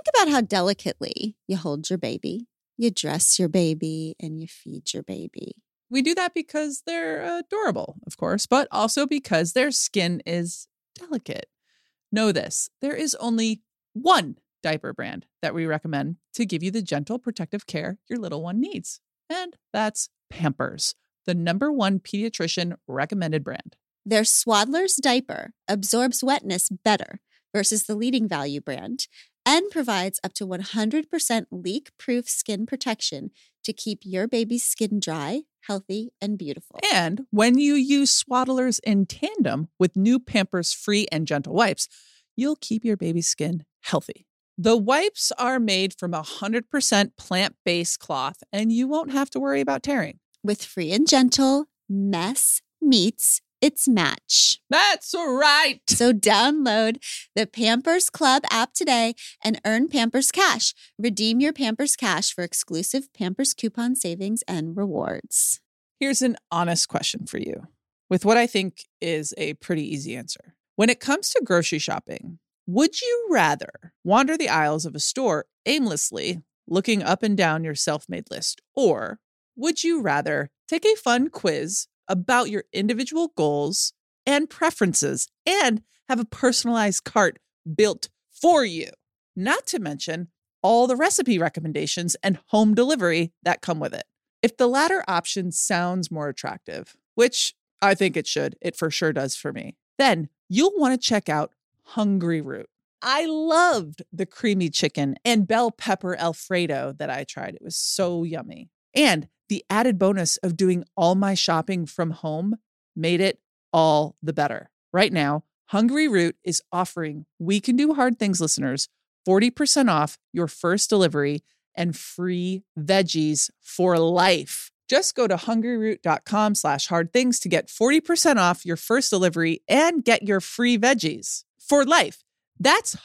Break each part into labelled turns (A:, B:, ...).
A: think about how delicately you hold your baby, you dress your baby, and you feed your baby.
B: We do that because they're adorable, of course, but also because their skin is delicate. Know this, there is only one diaper brand that we recommend to give you the gentle protective care your little one needs. And that's Pampers, the #1 pediatrician recommended brand.
A: Their Swaddler's diaper absorbs wetness better versus the leading value brand and provides up to 100% leak-proof skin protection to keep your baby's skin dry, healthy, and beautiful.
B: And when you use Swaddlers in tandem with new Pampers Free and Gentle wipes, you'll keep your baby's skin healthy. The wipes are made from 100% plant-based cloth, and you won't have to worry about tearing.
A: With Free and Gentle, mess meets its match.
B: That's right.
A: So download the Pampers Club app today and earn Pampers Cash. Redeem your Pampers Cash for exclusive Pampers coupon savings and rewards.
B: Here's an honest question for you, with what I think is a pretty easy answer. When it comes to grocery shopping, would you rather wander the aisles of a store aimlessly, looking up and down your self-made list, or would you rather take a fun quiz about your individual goals and preferences and have a personalized cart built for you? Not to mention all the recipe recommendations and home delivery that come with it. If the latter option sounds more attractive, which I think it should, it for sure does for me, then you'll want to check out Hungry Root. I loved the creamy chicken and bell pepper Alfredo that I tried. It was so yummy. And the added bonus of doing all my shopping from home made it all the better. Right now, Hungry Root is offering We Can Do Hard Things listeners 40% off your first delivery and free veggies for life. Just go to hungryroot.com/hardthings to get 40% off your first delivery and get your free veggies for life. That's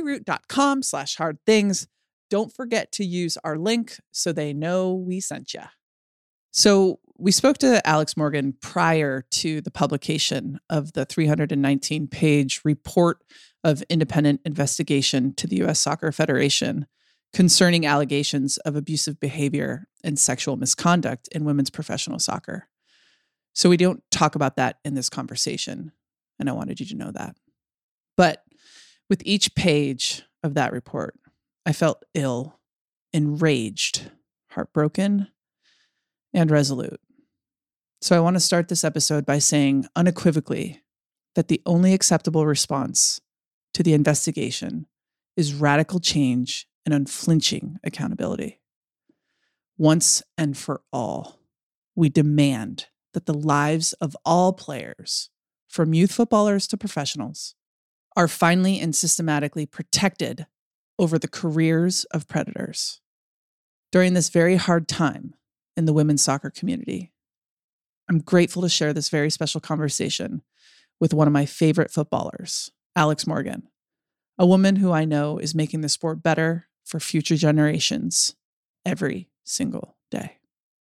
B: hungryroot.com/hardthings. Don't forget to use our link so they know we sent you. So we spoke to Alex Morgan prior to the publication of the 319-page report of independent investigation to the U.S. Soccer Federation concerning allegations of abusive behavior and sexual misconduct in women's professional soccer. So we don't talk about that in this conversation, and I wanted you to know that. But with each page of that report, I felt ill, enraged, heartbroken, and resolute. So I want to start this episode by saying unequivocally that the only acceptable response to the investigation is radical change and unflinching accountability. Once and for all, we demand that the lives of all players, from youth footballers to professionals, are finally and systematically protected over the careers of predators. During this very hard time in the women's soccer community, I'm grateful to share this very special conversation with one of my favorite footballers, Alex Morgan, a woman who I know is making the sport better for future generations every single day.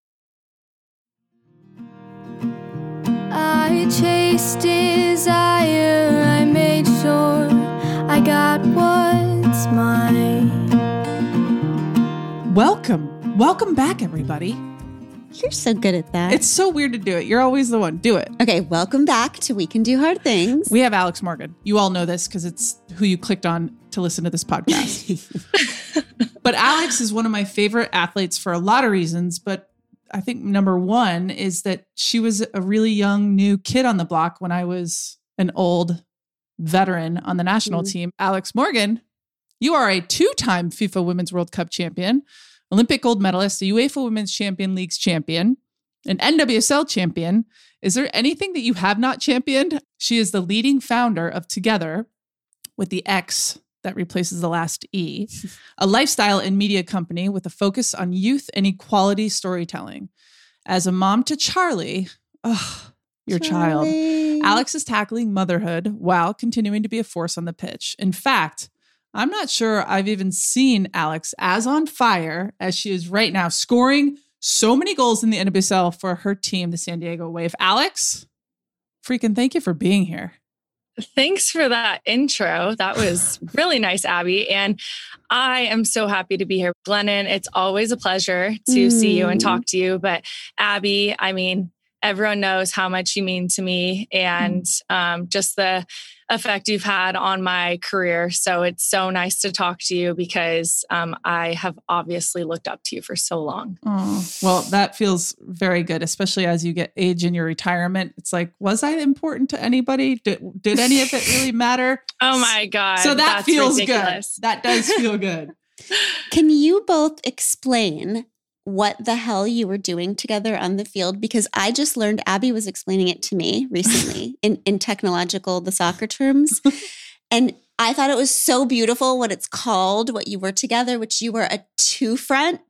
C: I chased desire, I made sure I got what's mine.
B: Welcome back, everybody.
A: You're so good at that.
B: It's so weird to do it. You're always the one. Do it.
A: Okay, welcome back to We Can Do Hard Things.
B: We have Alex Morgan. You all know this because it's who you clicked on to listen to this podcast. But Alex is one of my favorite athletes for a lot of reasons, but I think number one is that she was a really young, new kid on the block when I was an old veteran on the national team. Alex Morgan, you are a 2-time FIFA Women's World Cup champion, Olympic gold medalist, a UEFA Women's Champion Leagues champion, an NWSL champion. Is there anything that you have not championed? She is the leading founder of Together, with the X that replaces the last E, a lifestyle and media company with a focus on youth and equality storytelling. As a mom to Charlie, your child, Alex is tackling motherhood while continuing to be a force on the pitch. In fact, I'm not sure I've even seen Alex as on fire as she is right now, scoring so many goals in the NWSL for her team, the San Diego Wave. Alex, freaking thank you for being here.
D: Thanks for that intro. That was really nice, Abby. And I am so happy to be here. Glennon, it's always a pleasure to see you and talk to you. But Abby, I mean, everyone knows how much you mean to me and just the effect you've had on my career. So it's so nice to talk to you because I have obviously looked up to you for so long.
B: Oh, well, that feels very good, especially as you get age in your retirement. It's like, was I important to anybody? Did any of it really matter?
D: Oh my God.
B: So that feels
D: ridiculous.
B: good. That does feel good.
A: Can you both explain what the hell you were doing together on the field? Because I just learned, Abby was explaining it to me recently in technological, the soccer terms. And I thought it was so beautiful what it's called, what you were together, which you were a two-front,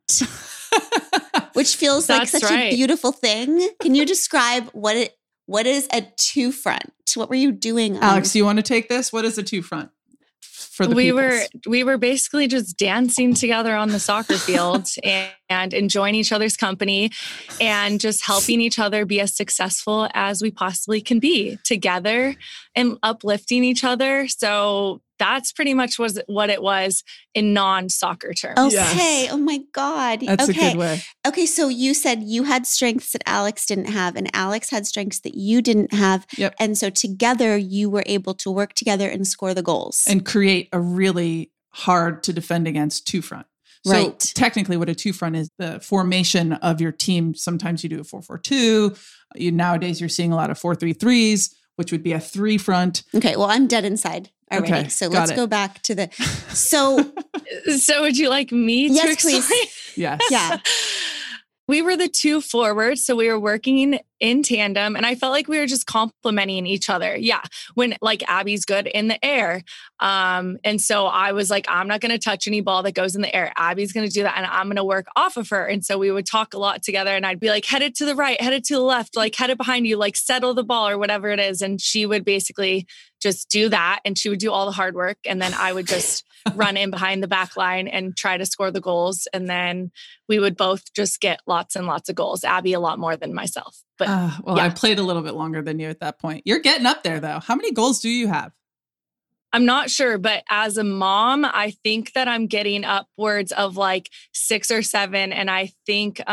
A: which feels like such a beautiful thing. Can you describe what is a two-front? What were you doing?
B: Alex, you want to take this? What is a two-front? We
D: were basically just dancing together on the soccer field and enjoying each other's company and just helping each other be as successful as we possibly can be together and uplifting each other. So that's pretty much what it was in non-soccer terms.
A: Okay.
B: Yes.
A: Oh my God.
B: That's a good way.
A: Okay. So you said you had strengths that Alex didn't have and Alex had strengths that you didn't have.
B: Yep.
A: And so together you were able to work together and score the goals.
B: And create a really hard to defend against two-front.
A: Right.
B: So technically what a two-front is, the formation of your team. Sometimes you do a 4-4-2. Nowadays you're seeing a lot of 4-3-3s, which would be a three-front.
A: Okay. Well, I'm dead inside already.
B: Okay,
A: so let's go back to the, so
D: would you like me to explain?
A: Please.
B: Yes.
A: Yeah.
D: We were the two forwards, so we were working in tandem, and I felt like we were just complimenting each other. Yeah, when like Abby's good in the air, and so I was like, I'm not going to touch any ball that goes in the air. Abby's going to do that, and I'm going to work off of her. And so we would talk a lot together, and I'd be like, headed to the right, headed to the left, like headed behind you, like settle the ball or whatever it is. And she would basically just do that, and she would do all the hard work, and then I would just run in behind the back line and try to score the goals. And then we would both just get lots and lots of goals. Abby a lot more than myself. But
B: I played a little bit longer than you at that point. You're getting up there though. How many goals do you have?
D: I'm not sure, but as a mom, I think that I'm getting upwards of like 6 or 7. And I think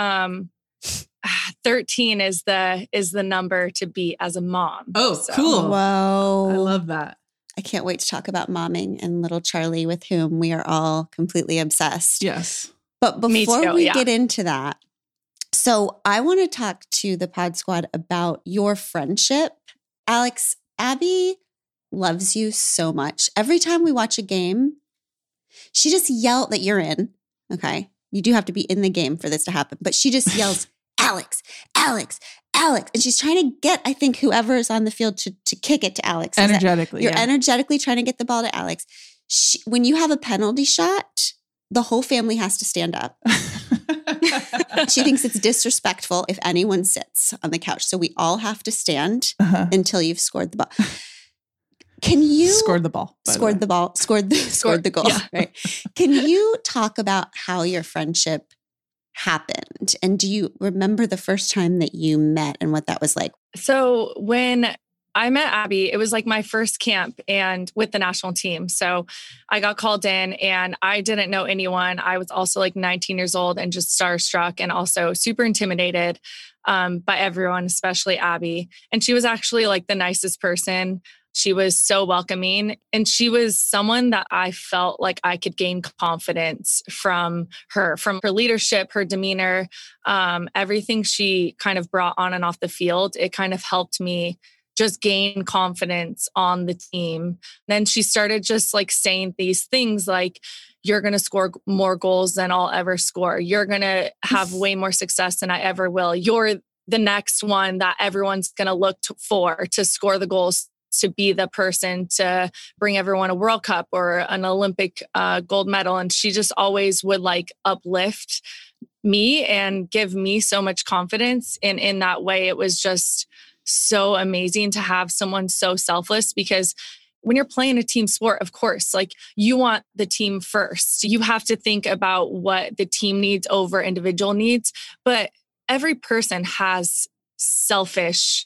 D: 13 is the number to beat as a mom.
B: Oh, so. Cool.
A: Whoa.
B: I love that.
A: I can't wait to talk about momming and little Charlie, with whom we are all completely obsessed.
B: Yes.
A: But before we get into that, so I want to talk to the Pod Squad about your friendship. Alex, Abby loves you so much. Every time we watch a game, she just yells that you're in. Okay. You do have to be in the game for this to happen, but she just yells, Alex, Alex, Alex. And she's trying to get, I think, whoever is on the field to kick it to Alex.
B: Energetically.
A: You're energetically trying to get the ball to Alex. When you have a penalty shot, the whole family has to stand up. She thinks it's disrespectful if anyone sits on the couch. So we all have to stand until you've scored the ball. Can you
B: scored the ball?
A: Scored the goal. Yeah. Right. Can you talk about how your friendship happened? And do you remember the first time that you met and what that was like?
D: So when I met Abby, it was like my first camp and with the national team. So I got called in and I didn't know anyone. I was also like 19 years old and just starstruck and also super intimidated by everyone, especially Abby. And she was actually like the nicest person. She was so welcoming, and she was someone that I felt like I could gain confidence from her leadership, her demeanor, everything she kind of brought on and off the field. It kind of helped me just gain confidence on the team. Then she started just like saying these things like, you're going to score more goals than I'll ever score. You're going to have way more success than I ever will. You're the next one that everyone's going to look for to score the goals, to be the person to bring everyone a World Cup or an Olympic gold medal. And she just always would like uplift me and give me so much confidence. And in that way, it was just so amazing to have someone so selfless, because when you're playing a team sport, of course, like you want the team first. You have to think about what the team needs over individual needs, but every person has selfish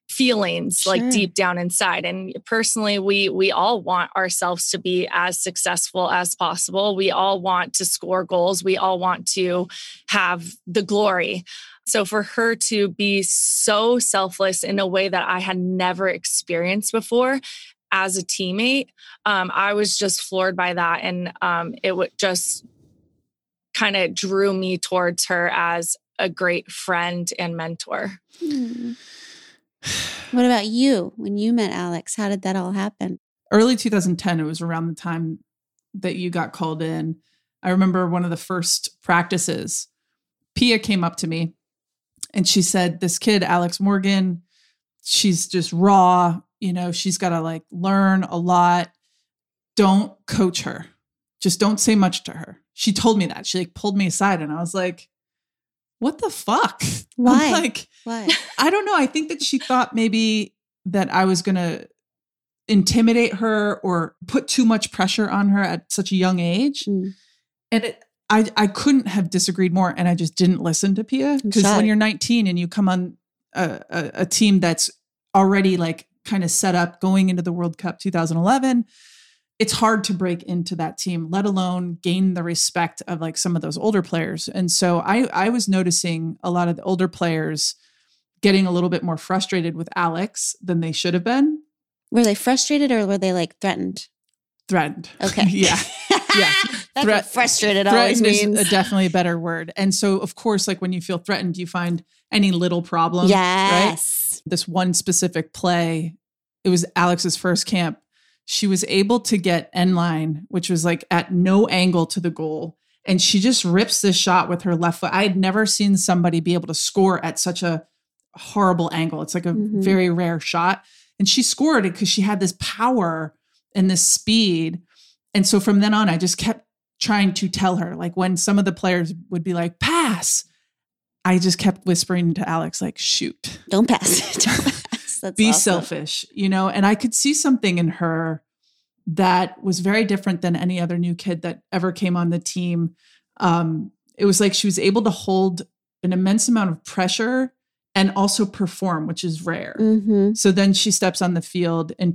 D: feelings like deep down inside. And personally, we all want ourselves to be as successful as possible. We all want to score goals. We all want to have the glory. So for her to be so selfless in a way that I had never experienced before as a teammate, I was just floored by that. And it would just kind of drew me towards her as a great friend and mentor.
A: What about you? When you met Alex, how did that all happen?
B: Early 2010, it was around the time that you got called in. I remember one of the first practices, Pia came up to me and she said, this kid, Alex Morgan, she's just raw. You know, she's got to like learn a lot. Don't coach her. Just don't say much to her. She told me that. She like pulled me aside and I was like, what the fuck?
A: Why?
B: I'm like,
A: why?
B: I don't know. I think that she thought maybe that I was going to intimidate her or put too much pressure on her at such a young age. And I couldn't have disagreed more. And I just didn't listen to Pia, because when you're 19 and you come on a team that's already like kind of set up going into the World Cup 2011, it's hard to break into that team, let alone gain the respect of like some of those older players. And so I was noticing a lot of the older players getting a little bit more frustrated with Alex than they should have been.
A: Were they frustrated or were they like threatened?
B: Threatened.
A: Okay.
B: Yeah. Yeah.
A: That's what frustrated always means.
B: Is definitely a better word. And so, of course, like when you feel threatened, you find any little problem.
A: Yes.
B: Right? This one specific play, it was Alex's first camp. She was able to get end line, which was like at no angle to the goal. And she just rips this shot with her left foot. I had never seen somebody be able to score at such a horrible angle. It's like a very rare shot. And she scored it because she had this power and this speed. And so from then on, I just kept trying to tell her, like when some of the players would be like, pass, I just kept whispering to Alex, like, shoot.
A: Don't pass. Don't pass. That's
B: be
A: awesome.
B: selfish, you know? And I could see something in her that was very different than any other new kid that ever came on the team. It was like she was able to hold an immense amount of pressure and also perform, which is rare. So then she steps on the field in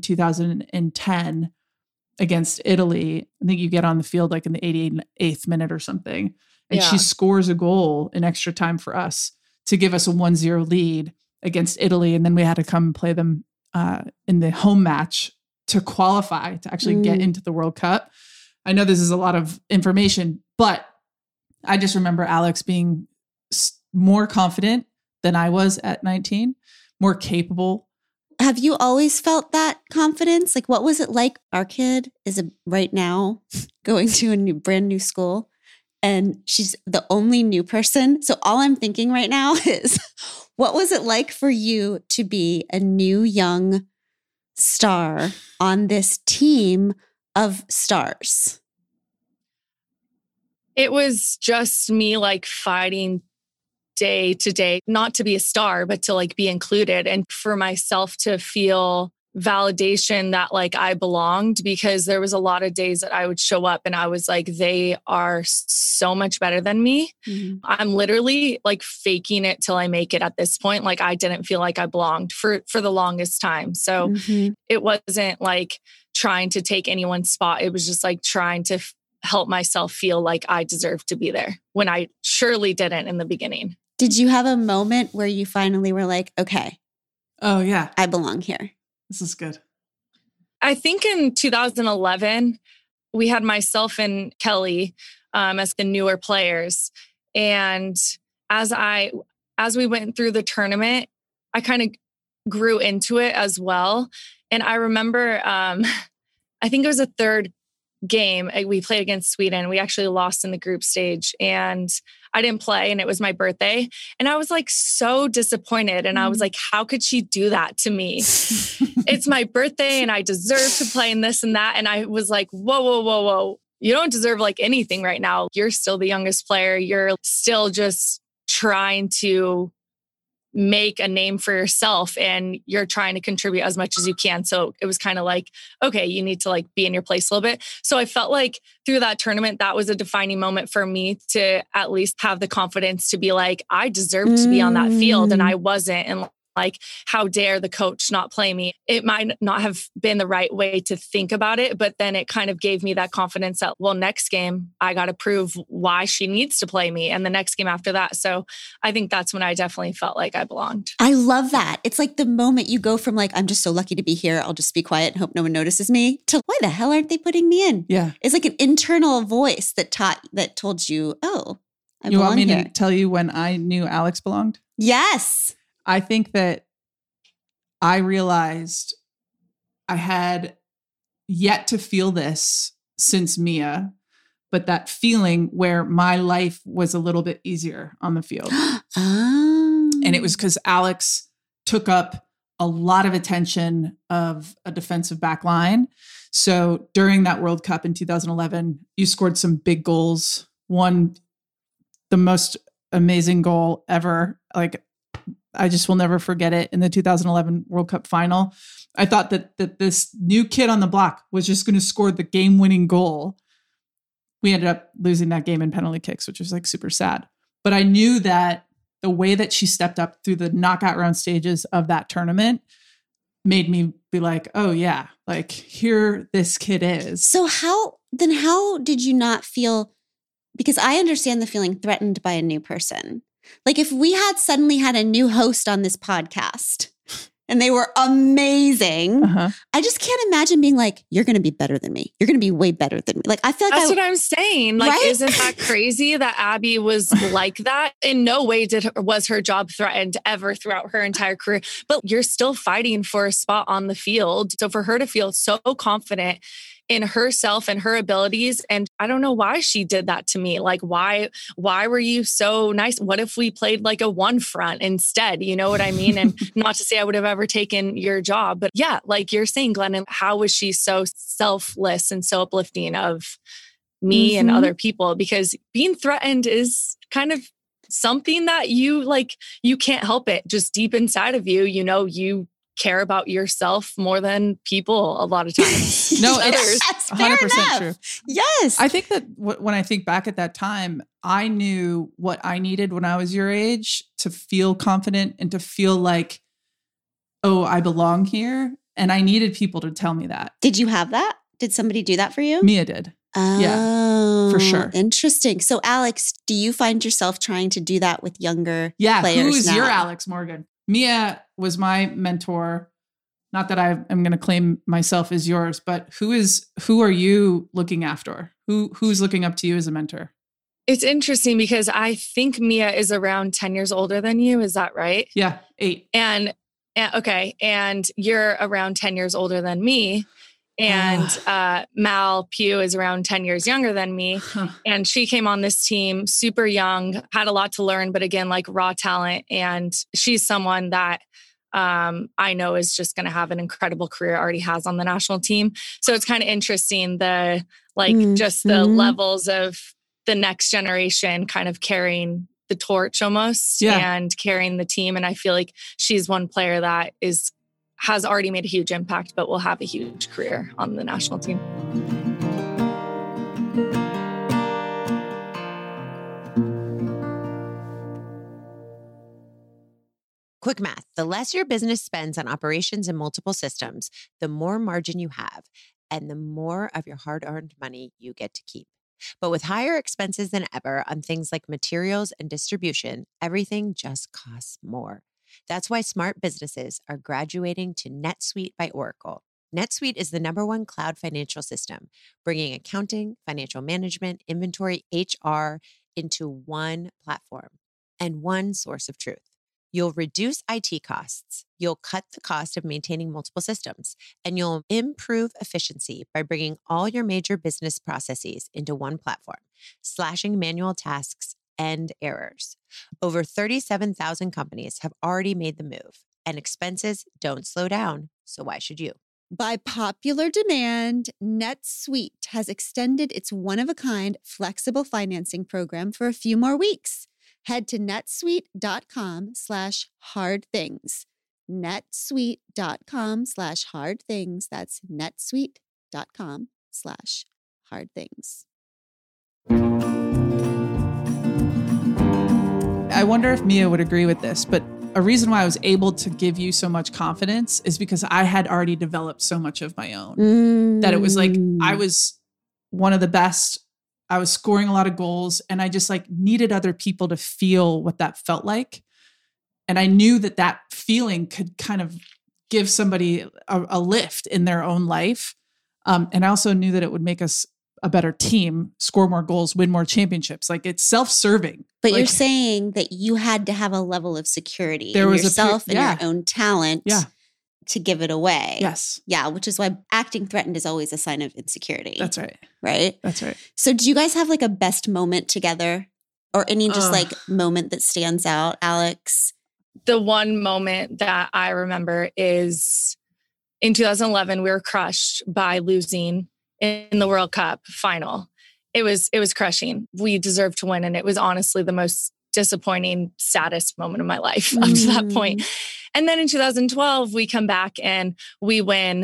B: 2010 against Italy. I think you get on the field like in the 88th minute or something. And she scores a goal in extra time for us to give us a 1-0 lead against Italy. And then we had to come and play them in the home match to qualify to actually get into the World Cup. I know this is a lot of information, but I just remember Alex being more confident than I was at 19, more capable.
A: Have you always felt that confidence? Like, what was it like? Our kid is right now going to a brand new school, and she's the only new person. So all I'm thinking right now is, what was it like for you to be a new young star on this team of stars?
D: It was just me like fighting day to day, not to be a star, but to like be included and for myself to feel validation that like I belonged, because there was a lot of days that I would show up and I was like, they are so much better than me. I'm literally like faking it till I make it at this point. Like I didn't feel like I belonged for the longest time. So it wasn't like trying to take anyone's spot. It was just like trying to help myself feel like I deserved to be there when I surely didn't in the beginning.
A: Did you have a moment where you finally were like, okay,
B: oh yeah,
A: I belong here?
B: This is good.
D: I think in 2011, we had myself and Kelly as the newer players. And as we went through the tournament, I kind of grew into it as well. And I remember, I think it was a third game we played against Sweden. We actually lost in the group stage and I didn't play and it was my birthday. And I was like so disappointed. And I was like, how could she do that to me? It's my birthday and I deserve to play in this and that. And I was like, whoa. You don't deserve like anything right now. You're still the youngest player. You're still just trying to make a name for yourself and you're trying to contribute as much as you can. So it was kind of like, okay, you need to like be in your place a little bit. So I felt like through that tournament, that was a defining moment for me to at least have the confidence to be like, I deserve to be on that field and I wasn't. And like, how dare the coach not play me? It might not have been the right way to think about it, but then it kind of gave me that confidence that, well, next game, I got to prove why she needs to play me. And the next game after that. So I think that's when I definitely felt like I belonged.
A: I love that. It's like the moment you go from like, I'm just so lucky to be here, I'll just be quiet and hope no one notices me, to why the hell aren't they putting me in?
B: Yeah.
A: It's like an internal voice that told you, oh, I belong
B: You want me
A: here.
B: to tell you when I knew Alex belonged?
A: Yes.
B: I think that I realized I had yet to feel this since Mia, but that feeling where my life was a little bit easier on the field. And it was because Alex took up a lot of attention of a defensive back line. So during that World Cup in 2011, you scored some big goals. One, the most amazing goal ever. Like, I just will never forget it in the 2011 World Cup final. I thought that this new kid on the block was just going to score the game-winning goal. We ended up losing that game in penalty kicks, which was like super sad. But I knew that the way that she stepped up through the knockout round stages of that tournament made me be like, oh yeah, like here this kid is.
A: So how did you not feel, because I understand the feeling threatened by a new person. Like if we had suddenly had a new host on this podcast and they were amazing, I just can't imagine being like, you're going to be better than me. You're going to be way better than me. Like I feel like
D: that's what I'm saying. Like,
A: right?
D: Isn't that crazy that Abby was like that? In no way was her job threatened ever throughout her entire career, but you're still fighting for a spot on the field. So for her to feel so confident in herself and her abilities. And I don't know why she did that to me. Like, why were you so nice? What if we played like a one front instead? You know what I mean? And not to say I would have ever taken your job, but yeah, like you're saying, Glennon, how was she so selfless and so uplifting of me and other people? Because being threatened is kind of something that you can't help it. Just deep inside of you, you care about yourself more than people a lot of times.
B: No, it's 100% true.
A: Yes.
B: I think that when I think back at that time, I knew what I needed when I was your age to feel confident and to feel like, oh, I belong here. And I needed people to tell me that.
A: Did you have that? Did somebody do that for you?
B: Mia did.
A: Oh,
B: yeah, for sure.
A: Interesting. So Alex, do you find yourself trying to do that with younger players now?
B: Who's your Alex Morgan? Mia was my mentor. Not that I am going to claim myself as yours, but who are you looking after? Who's looking up to you as a mentor?
D: It's interesting because I think Mia is around 10 years older than you. Is that right?
B: Yeah, 8.
D: And okay. And you're around 10 years older than me. And Mal Pugh is around 10 years younger than me. And she came on this team super young, had a lot to learn, but again, like raw talent. And she's someone that I know is just going to have an incredible career, already has on the national team. So it's kind of interesting, the levels of the next generation kind of carrying the torch almost and carrying the team. And I feel like she's one player that has already made a huge impact, but will have a huge career on the national team.
E: Quick math. The less your business spends on operations and multiple systems, the more margin you have and the more of your hard-earned money you get to keep. But with higher expenses than ever on things like materials and distribution, everything just costs more. That's why smart businesses are graduating to NetSuite by Oracle. NetSuite is the #1 cloud financial system, bringing accounting, financial management, inventory, HR into one platform and one source of truth. You'll reduce IT costs, you'll cut the cost of maintaining multiple systems, and you'll improve efficiency by bringing all your major business processes into one platform, slashing manual tasks and errors. Over 37,000 companies have already made the move, and expenses don't slow down, so why should you?
A: By popular demand, NetSuite has extended its one-of-a-kind flexible financing program for a few more weeks. Head to netsuite.com/hardthings. netsuite.com/hardthings. That's netsuite.com/hardthings.
B: I wonder if Mia would agree with this, but a reason why I was able to give you so much confidence is because I had already developed so much of my own that it was like, I was one of the best. I was scoring a lot of goals and I just like needed other people to feel what that felt like. And I knew that that feeling could kind of give somebody a lift in their own life. And I also knew that it would make us a better team, score more goals, win more championships. Like it's self-serving.
A: But
B: like,
A: you're saying that you had to have a level of security
B: there
A: in
B: was
A: yourself and
B: yeah.
A: your own talent
B: Yeah.
A: to give it away.
B: Yes.
A: Yeah, which is why acting threatened is always a sign of insecurity.
B: That's right.
A: Right?
B: That's right.
A: So do you guys have like a best moment together or any just like moment that stands out, Alex?
D: The one moment that I remember is in 2011, we were crushed by losing in the World Cup final. It was crushing. We deserved to win. And it was honestly the most disappointing, saddest moment of my life up to that point. And then in 2012, we come back and we win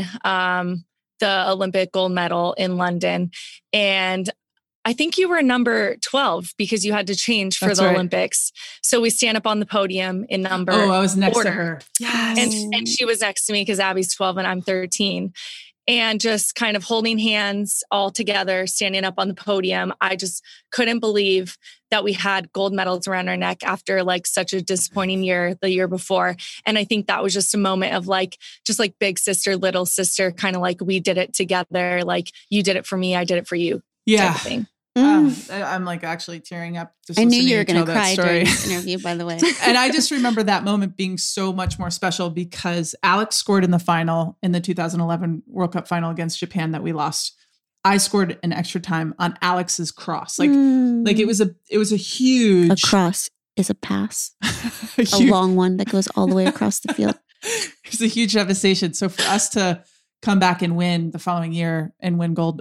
D: the Olympic gold medal in London. And I think you were number 12 because you had to change for the Olympics. So we stand up on the podium in number.
B: Oh, I was next
D: order.
B: to her. Yes.
D: And she was next to me because Abby's 12 and I'm 13. And just kind of holding hands all together, standing up on the podium. I just couldn't believe that we had gold medals around our neck after like such a disappointing year the year before. And I think that was just a moment of like, just like big sister, little sister, kind of like we did it together. Like you did it for me, I did it for you.
B: Yeah.
D: Type of thing.
B: I'm like actually tearing up.
A: I knew you were going to cry during this interview, by the way.
B: And I just remember that moment being so much more special because Alex scored in the final in the 2011 World Cup final against Japan that we lost. I scored an extra time on Alex's cross. Like it was a huge.
A: A cross is a pass, a long one that goes all the way across the field.
B: It's a huge devastation. So for us to come back and win the following year and win gold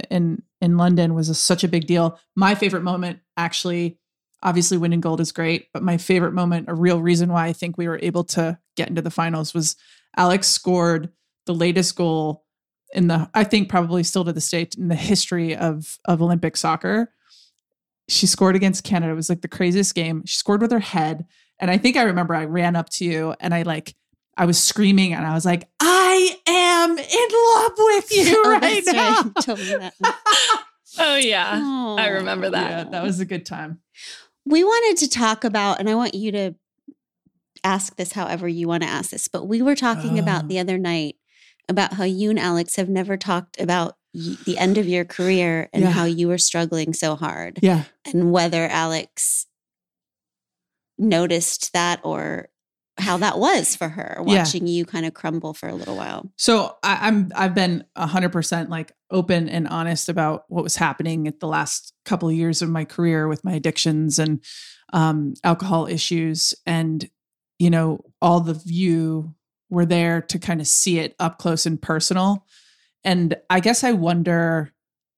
B: in London was such a big deal. My favorite moment, actually, obviously winning gold is great, but my favorite moment, a real reason why I think we were able to get into the finals was Alex scored the latest goal I think probably still to this day in the history of Olympic soccer. She scored against Canada. It was like the craziest game. She scored with her head. And I think I remember I ran up to you and I was screaming and I was like, I am in love with you right now.
A: Right. Told me that.
D: Oh, yeah.
A: Oh,
D: I remember that.
B: Yeah, that was a good time.
A: We wanted to talk about, and I want you to ask this however you want to ask this, but we were talking about the other night about how you and Alex have never talked about the end of your career and how you were struggling so hard.
B: Yeah.
A: And whether Alex noticed that or how that was for her watching you kind of crumble for a little while.
B: So I've been 100% like open and honest about what was happening at the last couple of years of my career with my addictions and alcohol issues. And, you know, all of you were there to kind of see it up close and personal. And I guess I wonder,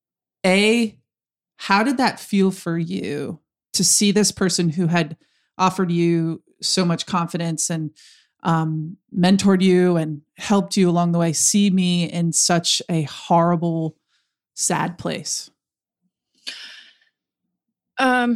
B: how did that feel for you to see this person who had offered you so much confidence and mentored you and helped you along the way, see me in such a horrible, sad place?
D: I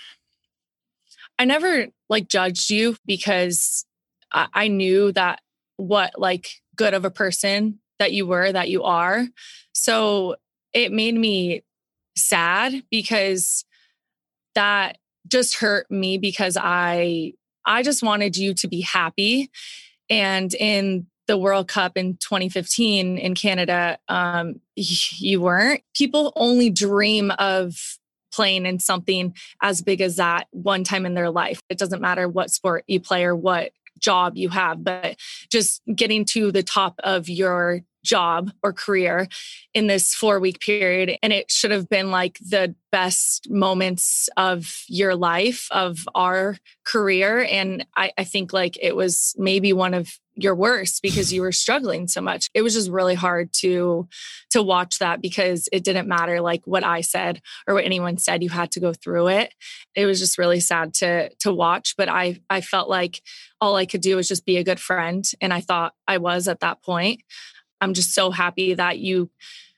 D: never like judged you because I knew that what like good of a person that you were, that you are. So it made me sad because that just hurt me because I just wanted you to be happy. And in the World Cup in 2015 in Canada, you weren't. People only dream of playing in something as big as that one time in their life. It doesn't matter what sport you play or what job you have, but just getting to the top of your job or career in this 4-week period. And it should have been like the best moments of your life, of our career. And I think like it was maybe one of your worst because you were struggling so much. It was just really hard to watch that because it didn't matter like what I said or what anyone said. You had to go through it. It was just really sad to watch. But I felt like all I could do was just be a good friend. And I thought I was at that point. I'm just so happy that you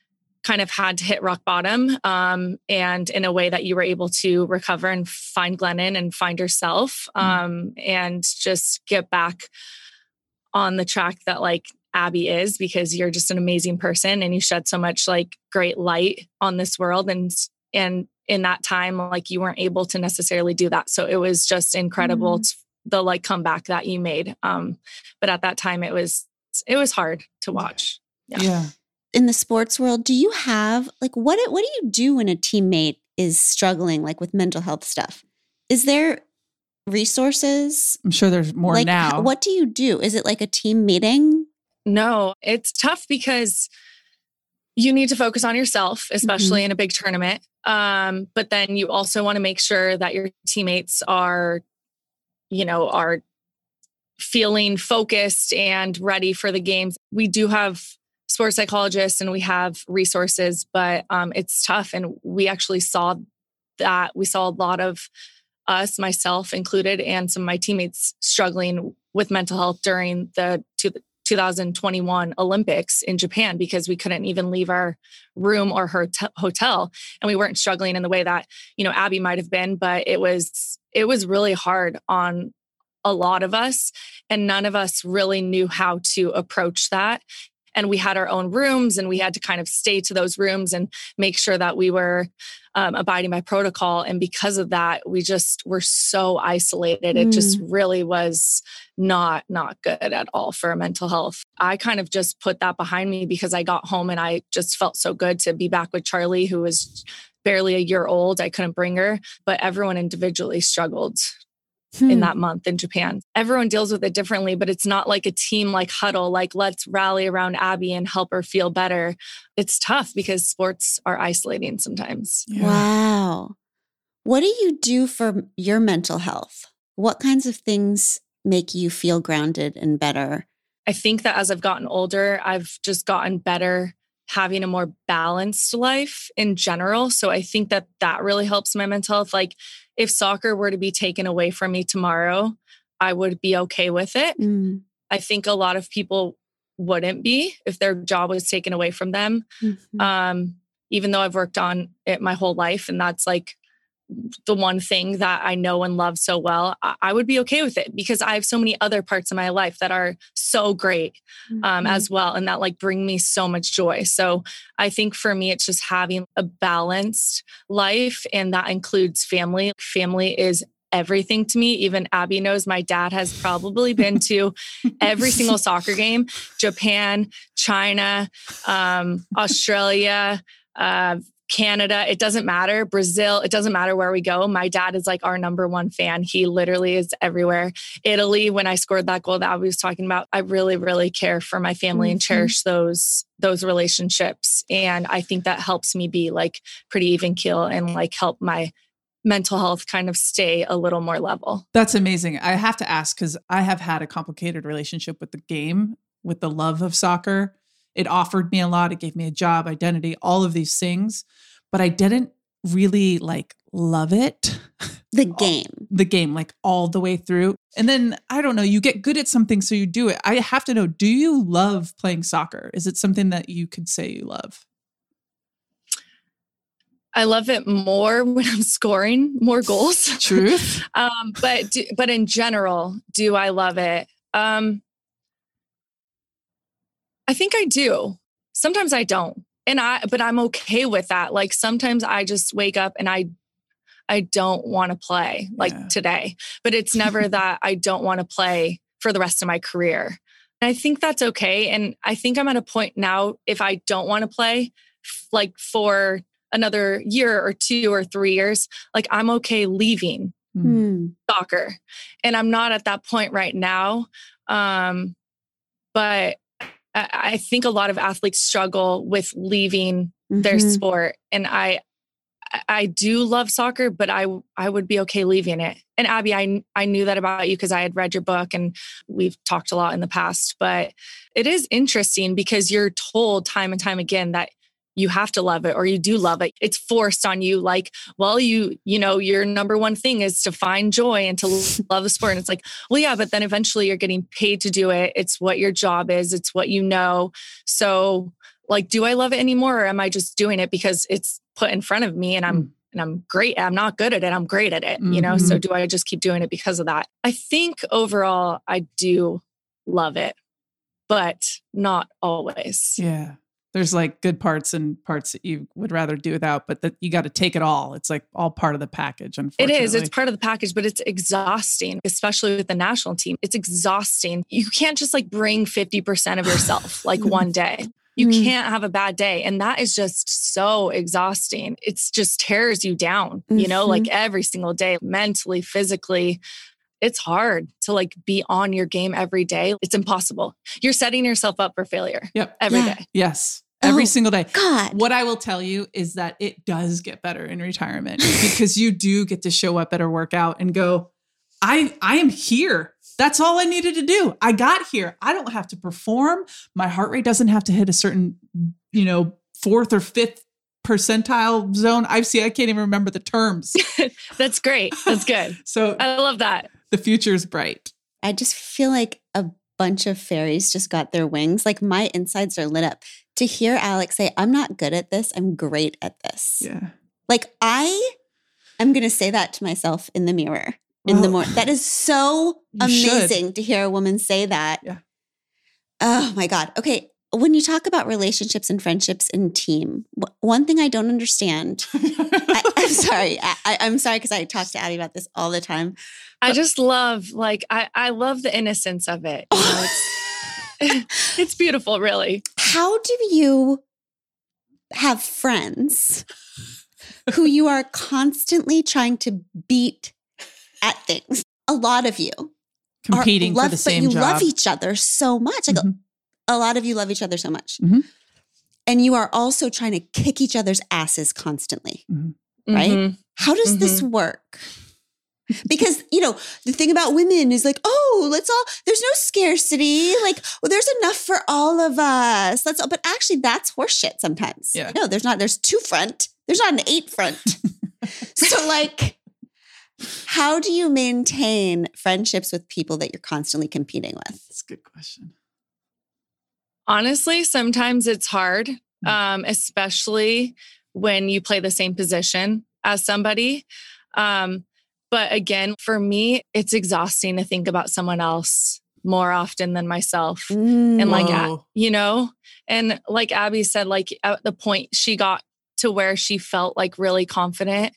D: kind of had to hit rock bottom, and in a way that you were able to recover and find Glennon and find yourself, and just get back on the track that like Abby is, because you're just an amazing person and you shed so much like great light on this world. And in that time, like you weren't able to necessarily do that. So it was just incredible the like comeback that you made. But at that time it was hard to watch.
B: Yeah.
A: In the sports world, do you have like, what do you do when a teammate is struggling like with mental health stuff? Is there resources?
B: I'm sure there's more
A: like,
B: now.
A: What do you do? Is it like a team meeting?
D: No, it's tough because you need to focus on yourself, especially in a big tournament. But then you also want to make sure that your teammates are feeling focused and ready for the games. We do have sports psychologists and we have resources, but it's tough. And we actually saw that. We saw a lot of us, myself included, and some of my teammates struggling with mental health during the 2021 Olympics in Japan, because we couldn't even leave our room or her hotel. And we weren't struggling in the way that, Abby might have been, but it was really hard on a lot of us. And none of us really knew how to approach that. And we had our own rooms and we had to kind of stay to those rooms and make sure that we were abiding by protocol. And because of that, we just were so isolated. It just really was not good at all for our mental health. I kind of just put that behind me because I got home and I just felt so good to be back with Charlie, who was barely a year old. I couldn't bring her, but everyone individually struggled in that month in Japan. Everyone deals with it differently, but it's not like a team like huddle, like let's rally around Abby and help her feel better. It's tough because sports are isolating sometimes.
B: Yeah.
A: Wow. What do you do for your mental health? What kinds of things make you feel grounded and better?
D: I think that as I've gotten older, I've just gotten better having a more balanced life in general. So I think that really helps my mental health. Like if soccer were to be taken away from me tomorrow, I would be okay with it. I think a lot of people wouldn't be if their job was taken away from them. Even though I've worked on it my whole life, and that's like the one thing that I know and love so well, I would be okay with it because I have so many other parts of my life that are so great as well. And that like bring me so much joy. So I think for me, it's just having a balanced life, and that includes family. Family is everything to me. Even Abby knows my dad has probably been to every single soccer game, Japan, China, Australia, Canada, it doesn't matter. Brazil, it doesn't matter where we go. My dad is like our number one fan. He literally is everywhere. Italy, when I scored that goal that I was talking about, I really, really care for my family and cherish those relationships. And I think that helps me be like pretty even keel and like help my mental health kind of stay a little more level.
B: That's amazing. I have to ask, because I have had a complicated relationship with the game, with the love of soccer. It offered me a lot. It gave me a job, identity, all of these things, but I didn't really like love it.
A: The game,
B: like all the way through. And then, I don't know, you get good at something, so you do it. I have to know, do you love playing soccer? Is it something that you could say you love?
D: I love it more when I'm scoring more goals.
B: Truth.
D: But in general, do I love it? I think I do. Sometimes I don't. But I'm okay with that. Like sometimes I just wake up and I don't want to play like today, but it's never that I don't want to play for the rest of my career. And I think that's okay. And I think I'm at a point now, if I don't want to play like for another year or 2 or 3 years, like I'm okay leaving soccer. And I'm not at that point right now. But I think a lot of athletes struggle with leaving their sport. And I do love soccer, but I would be okay leaving it. And Abby, I knew that about you because I had read your book and we've talked a lot in the past. But it is interesting because you're told time and time again that you have to love it or you do love it. It's forced on you. Like, well, you know, your number one thing is to find joy and to love the sport. And it's like, well, yeah, but then eventually you're getting paid to do it. It's what your job is. It's what you know. So Like, do I love it anymore? Or am I just doing it because it's put in front of me and I'm great. I'm not good at it. I'm great at it. You know? So do I just keep doing it because of that? I think overall I do love it, but not always.
B: Yeah. There's like good parts and parts that you would rather do without, but that you got to take it all. It's like all part of the package, unfortunately.
D: It is. It's part of the package, but it's exhausting, especially with the national team. It's exhausting. You can't just like bring 50% of yourself like one day. You can't have a bad day. And that is just so exhausting. It's just tears you down, you know, like every single day, mentally, physically. It's hard to like be on your game every day. It's impossible. You're setting yourself up for failure every day.
B: Yes. Every single day.
A: God.
B: What I will tell you is that it does get better in retirement because you do get to show up at a workout and go, I am here. That's all I needed to do. I got here. I don't have to perform. My heart rate doesn't have to hit a certain, you know, 4th or 5th percentile zone. I can't even remember the terms.
D: That's great. That's good.
B: So
D: I love that.
B: The future's bright.
A: I just feel like a bunch of fairies just got their wings. Like my insides are lit up to hear Alex say, I'm not good at this. I'm great at this.
B: Yeah.
A: Like I'm going to say that to myself in the mirror in the morning. That is so amazing to hear a woman say that.
B: Yeah.
A: Oh my God. Okay. When you talk about relationships and friendships and team, one thing I don't understand, I'm sorry. I'm sorry because I talk to Abby about this all the time.
D: I just love, like, I love the innocence of it. You know, it's beautiful, really.
A: How do you have friends who you are constantly trying to beat at things? A lot of you
B: competing for the same
A: but you
B: job.
A: love each other so much. Like a lot of you love each other so much. And you are also trying to kick each other's asses constantly, right? How does this work? Because, you know, the thing about women is like, oh, there's no scarcity. Like, well, there's enough for all of us. But actually that's horseshit sometimes.
B: Yeah.
A: No, there's not. There's 2 front. There's not an 8 front. So like, how do you maintain friendships with people that you're constantly competing with?
B: That's a good question.
D: Honestly, sometimes it's hard, especially when you play the same position as somebody. But again, for me, it's exhausting to think about someone else more often than myself. And like, you know, and like Abby said, like at the point she got to where she felt like really confident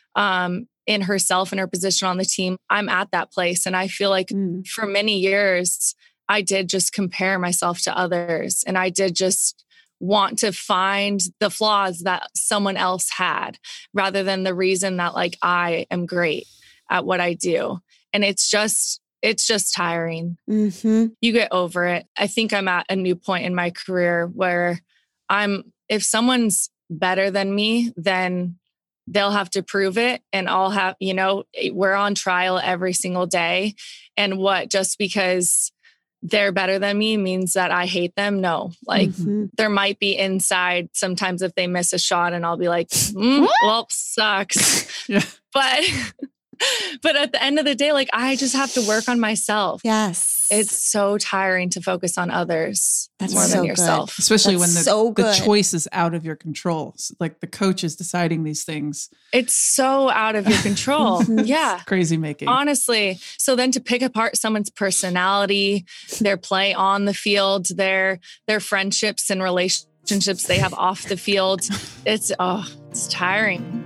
D: in herself and her position on the team, I'm at that place. And I feel like for many years, I did just compare myself to others. And I did just want to find the flaws that someone else had rather than the reason that like I am great at what I do. And it's just tiring. You get over it. I think I'm at a new point in my career where if someone's better than me, then they'll have to prove it. And I'll have, you know, we're on trial every single day. And just because they're better than me means that I hate them? No, like there might be inside sometimes if they miss a shot and I'll be like, well, sucks.
B: Yeah.
D: But at the end of the day, like I just have to work on myself.
A: Yes.
D: It's so tiring to focus on others more than yourself.
B: Especially when the choice is out of your control. Like the coach is deciding these things.
D: It's so out of your control. Yeah.
B: Crazy making.
D: Honestly. So then to pick apart someone's personality, their play on the field, their friendships and relationships they have off the field, it's tiring.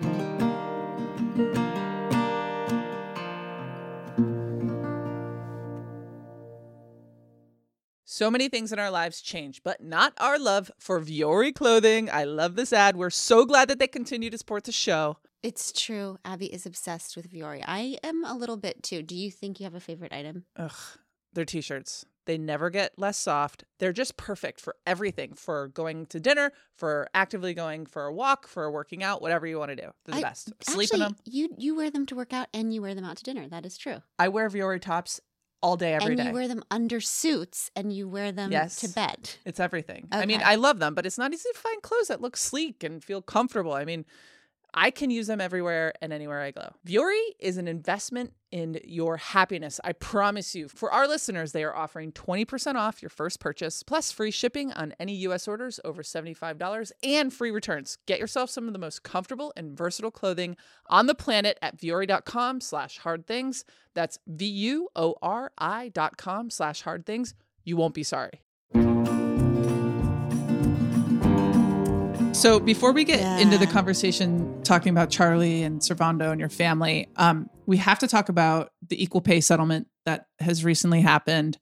B: So many things in our lives change, but not our love for Vuori clothing. I love this ad. We're so glad that they continue to support the show.
A: It's true. Abby is obsessed with Vuori. I am a little bit too. Do you think you have a favorite item?
B: They're t-shirts. They never get less soft. They're just perfect for everything, for going to dinner, for actively going for a walk, for working out, whatever you want to do. They're the best. Sleep in them.
A: You wear them to work out and you wear them out to dinner. That is true.
B: I wear Vuori tops all day, every day.
A: And you wear them under suits and you wear them to bed.
B: It's everything.
A: Okay.
B: I mean, I love them, but it's not easy to find clothes that look sleek and feel comfortable. I mean, I can use them everywhere and anywhere I go. Vuori is an investment in your happiness. I promise you. For our listeners, they are offering 20% off your first purchase, plus free shipping on any U.S. orders over $75 and free returns. Get yourself some of the most comfortable and versatile clothing on the planet at vuori.com/hardthings. That's VUORI.com/hardthings. You won't be sorry. So before we get into the conversation talking about Charlie and Servando and your family, we have to talk about the equal pay settlement that has recently happened.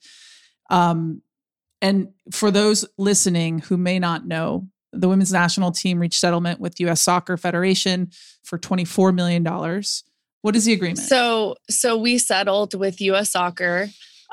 B: And for those listening who may not know, the women's national team reached settlement with U.S. Soccer Federation for $24 million. What is the agreement?
D: So we settled with U.S. Soccer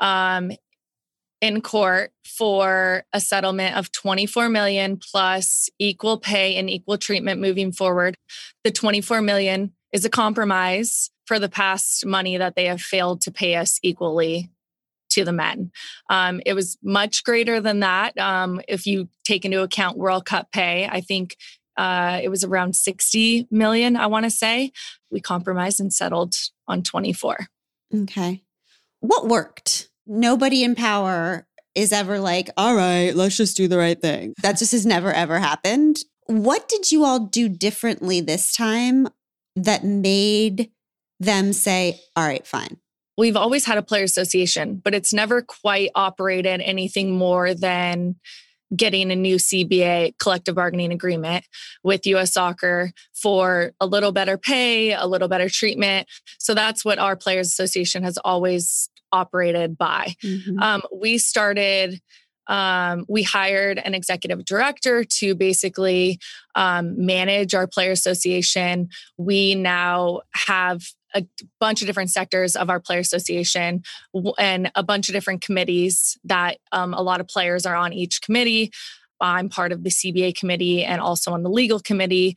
D: in court for a settlement of $24 million plus equal pay and equal treatment moving forward. The $24 million is a compromise for the past money that they have failed to pay us equally to the men. It was much greater than that. If you take into account World Cup pay, I think it was around 60 million, I want to say. We compromised and settled on 24.
A: Okay. What worked? Nobody in power is ever like, all right, let's just do the right thing. That just has never, ever happened. What did you all do differently this time that made them say, all right, fine?
D: We've always had a player association, but it's never quite operated anything more than getting a new CBA, collective bargaining agreement, with U.S. Soccer for a little better pay, a little better treatment. So that's what our Players Association has always operated by. Mm-hmm. We hired an executive director to basically manage our Player Association. We now have a bunch of different sectors of our Player Association and a bunch of different committees that a lot of players are on each committee. I'm part of the CBA committee and also on the legal committee.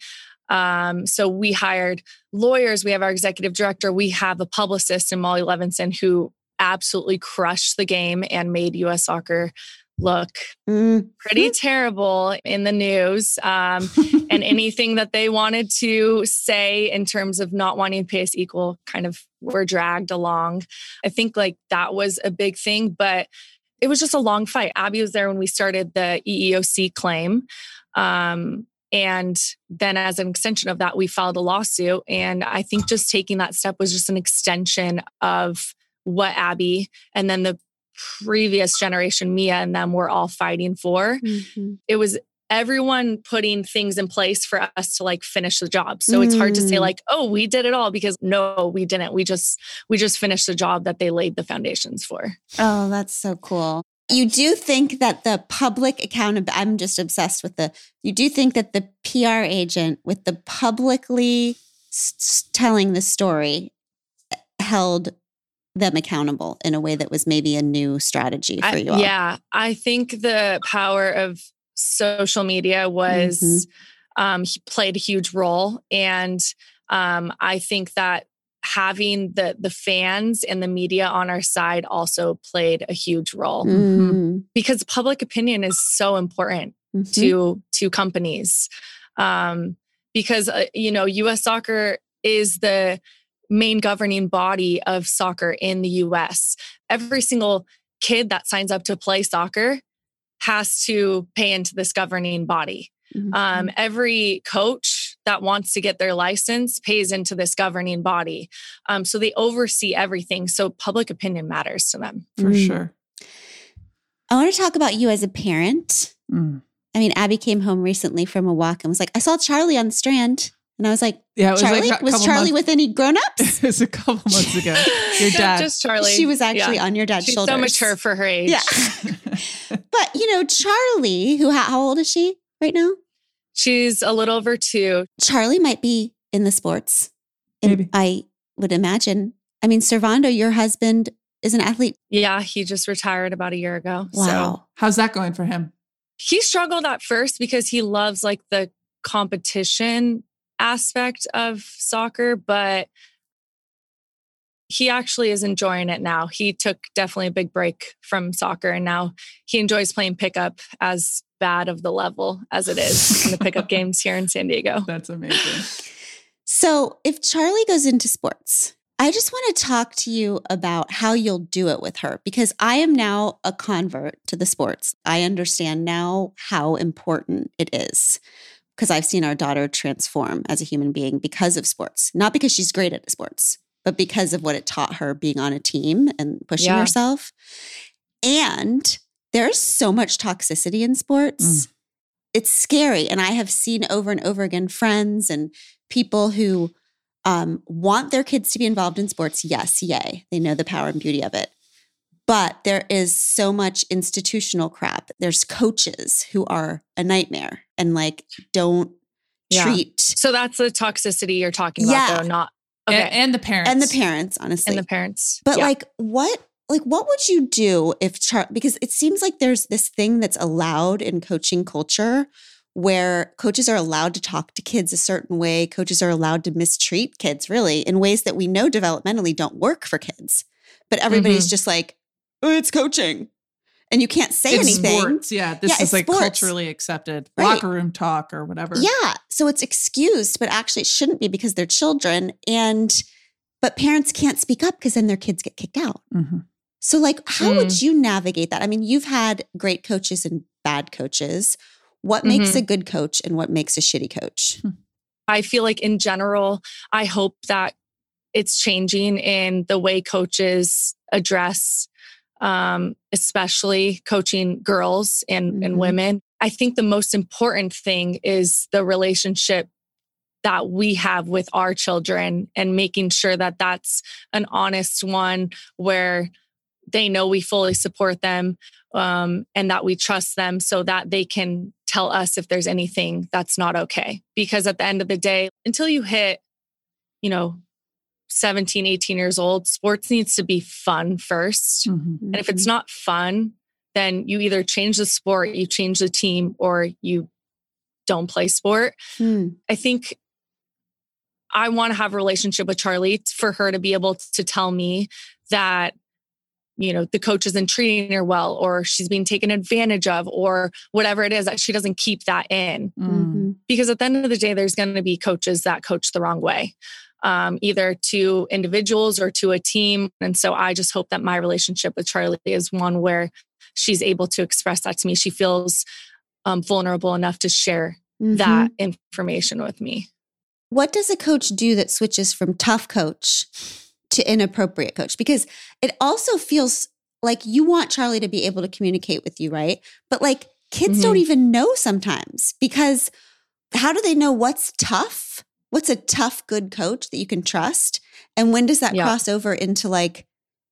D: So we hired lawyers. We have our executive director. We have a publicist in Molly Levinson who absolutely crushed the game and made U.S. Soccer look pretty terrible in the news. And anything that they wanted to say in terms of not wanting to pay us equal kind of were dragged along. I think like that was a big thing, but it was just a long fight. Abby was there when we started the EEOC claim. And then as an extension of that, we filed a lawsuit. And I think just taking that step was just an extension of what Abby and then the previous generation, Mia and them, were all fighting for. Mm-hmm. It was everyone putting things in place for us to like finish the job. So it's hard to say like, oh, we did it all, because no, we didn't. We just finished the job that they laid the foundations for.
A: Oh, that's so cool. You do think that the public accountability, I'm just obsessed with you do think that the PR agent with the publicly telling the story held them accountable in a way that was maybe a new strategy for you all?
D: Yeah, I think the power of social media was played a huge role. And I think that having the fans and the media on our side also played a huge role, because public opinion is so important to companies. Because, U.S. Soccer is the main governing body of soccer in the US. Every single kid that signs up to play soccer has to pay into this governing body. Mm-hmm. Every coach that wants to get their license pays into this governing body. So they oversee everything. So public opinion matters to them.
B: For sure.
A: I want to talk about you as a parent. I mean, Abby came home recently from a walk and was like, I saw Charlie on the Strand. And I was like,
B: yeah,
A: Charlie? Was Charlie with any grown-ups?
B: It was a couple months ago. Your dad.
D: Just Charlie.
A: She was actually on your dad's shoulders.
D: She's so mature for her age.
A: Yeah. But, Charlie, how old is she right now?
D: She's a little over 2.
A: Charlie might be in the sports.
B: Maybe.
A: I would imagine. I mean, Servando, your husband, is an athlete.
D: Yeah, he just retired about a year ago.
A: Wow.
D: So.
B: How's that going for him?
D: He struggled at first because he loves like the competition aspect of soccer, but he actually is enjoying it now. He took definitely a big break from soccer, and now he enjoys playing pickup, as bad of the level as it is in the pickup games here in San Diego.
B: That's amazing.
A: So if Charlie goes into sports, I just want to talk to you about how you'll do it with her, because I am now a convert to the sports. I understand now how important it is, because I've seen our daughter transform as a human being because of sports, not because she's great at sports, but because of what it taught her being on a team and pushing herself. And there's so much toxicity in sports. It's scary. And I have seen over and over again friends and people who want their kids to be involved in sports. Yes, yay. They know the power and beauty of it. But there is so much institutional crap. There's coaches who are a nightmare and like don't treat.
D: So that's the toxicity you're talking about, though, not okay.
B: And the parents.
A: And the parents, honestly.
D: And the parents.
A: But what would you do if because it seems like there's this thing that's allowed in coaching culture where coaches are allowed to talk to kids a certain way. Coaches are allowed to mistreat kids really in ways that we know developmentally don't work for kids. But everybody's just like, oh, it's coaching. And you can't say anything.
B: Sports. Yeah. This is like sports. Culturally accepted. Right. Locker room talk or whatever.
A: Yeah. So it's excused, but actually it shouldn't be because they're children. But parents can't speak up because then their kids get kicked out. So like, how would you navigate that? I mean, you've had great coaches and bad coaches. What makes a good coach and what makes a shitty coach?
D: I feel like in general, I hope that it's changing in the way coaches address, especially coaching girls and women. I think the most important thing is the relationship that we have with our children and making sure that that's an honest one where they know we fully support them and that we trust them so that they can tell us if there's anything that's not okay. Because at the end of the day, until you hit, 17, 18 years old, sports needs to be fun first. And if it's not fun, then you either change the sport, you change the team, or you don't play sport. I think I want to have a relationship with Charlie for her to be able to tell me that the coach isn't treating her well, or she's being taken advantage of, or whatever it is, that she doesn't keep that in. Because at the end of the day, there's going to be coaches that coach the wrong way, either to individuals or to a team. And so I just hope that my relationship with Charlie is one where she's able to express that to me. She feels vulnerable enough to share that information with me.
A: What does a coach do that switches from tough coach to inappropriate coach? Because it also feels like you want Charlie to be able to communicate with you, right? But like kids don't even know sometimes, because how do they know what's tough? What's a tough, good coach that you can trust? And when does that cross over into like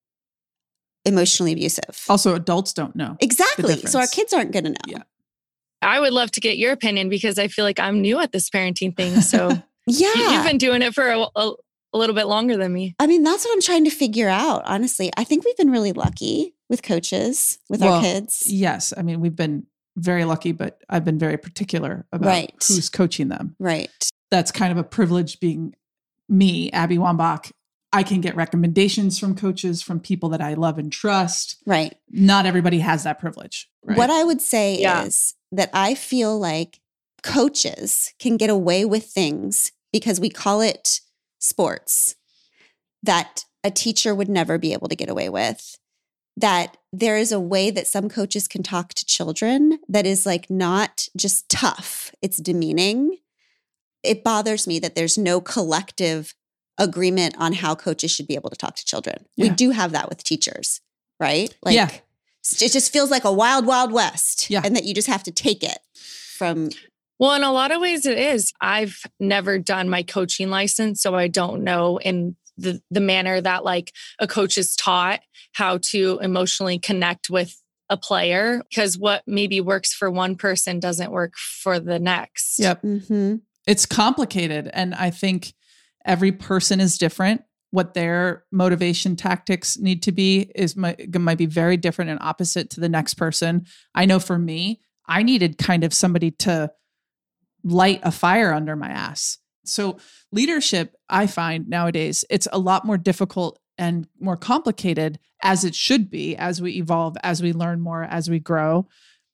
A: emotionally abusive?
B: Also, adults don't know.
A: Exactly. So our kids aren't going to know.
B: Yeah.
D: I would love to get your opinion because I feel like I'm new at this parenting thing. So you've been doing it for a little bit longer than me.
A: I mean, that's what I'm trying to figure out, honestly. I think we've been really lucky with coaches, with our kids.
B: Yes. I mean, we've been very lucky, but I've been very particular about who's coaching them.
A: Right.
B: That's kind of a privilege being me, Abby Wambach. I can get recommendations from coaches, from people that I love and trust.
A: Right.
B: Not everybody has that privilege. Right?
A: What I would say is that I feel like coaches can get away with things because we call it sports that a teacher would never be able to get away with. That there is a way that some coaches can talk to children that is like not just tough, it's demeaning. It bothers me that there's no collective agreement on how coaches should be able to talk to children. Yeah. We do have that with teachers, right? Like it just feels like a wild, wild west and that you just have to take it from.
D: Well, in a lot of ways it is. I've never done my coaching license, so I don't know in the manner that like a coach is taught how to emotionally connect with a player, because what maybe works for one person doesn't work for the next.
B: Yep. It's complicated. And I think every person is different. What their motivation tactics need to be might be very different and opposite to the next person. I know for me, I needed kind of somebody to light a fire under my ass. So leadership, I find nowadays, it's a lot more difficult and more complicated, as it should be, as we evolve, as we learn more, as we grow.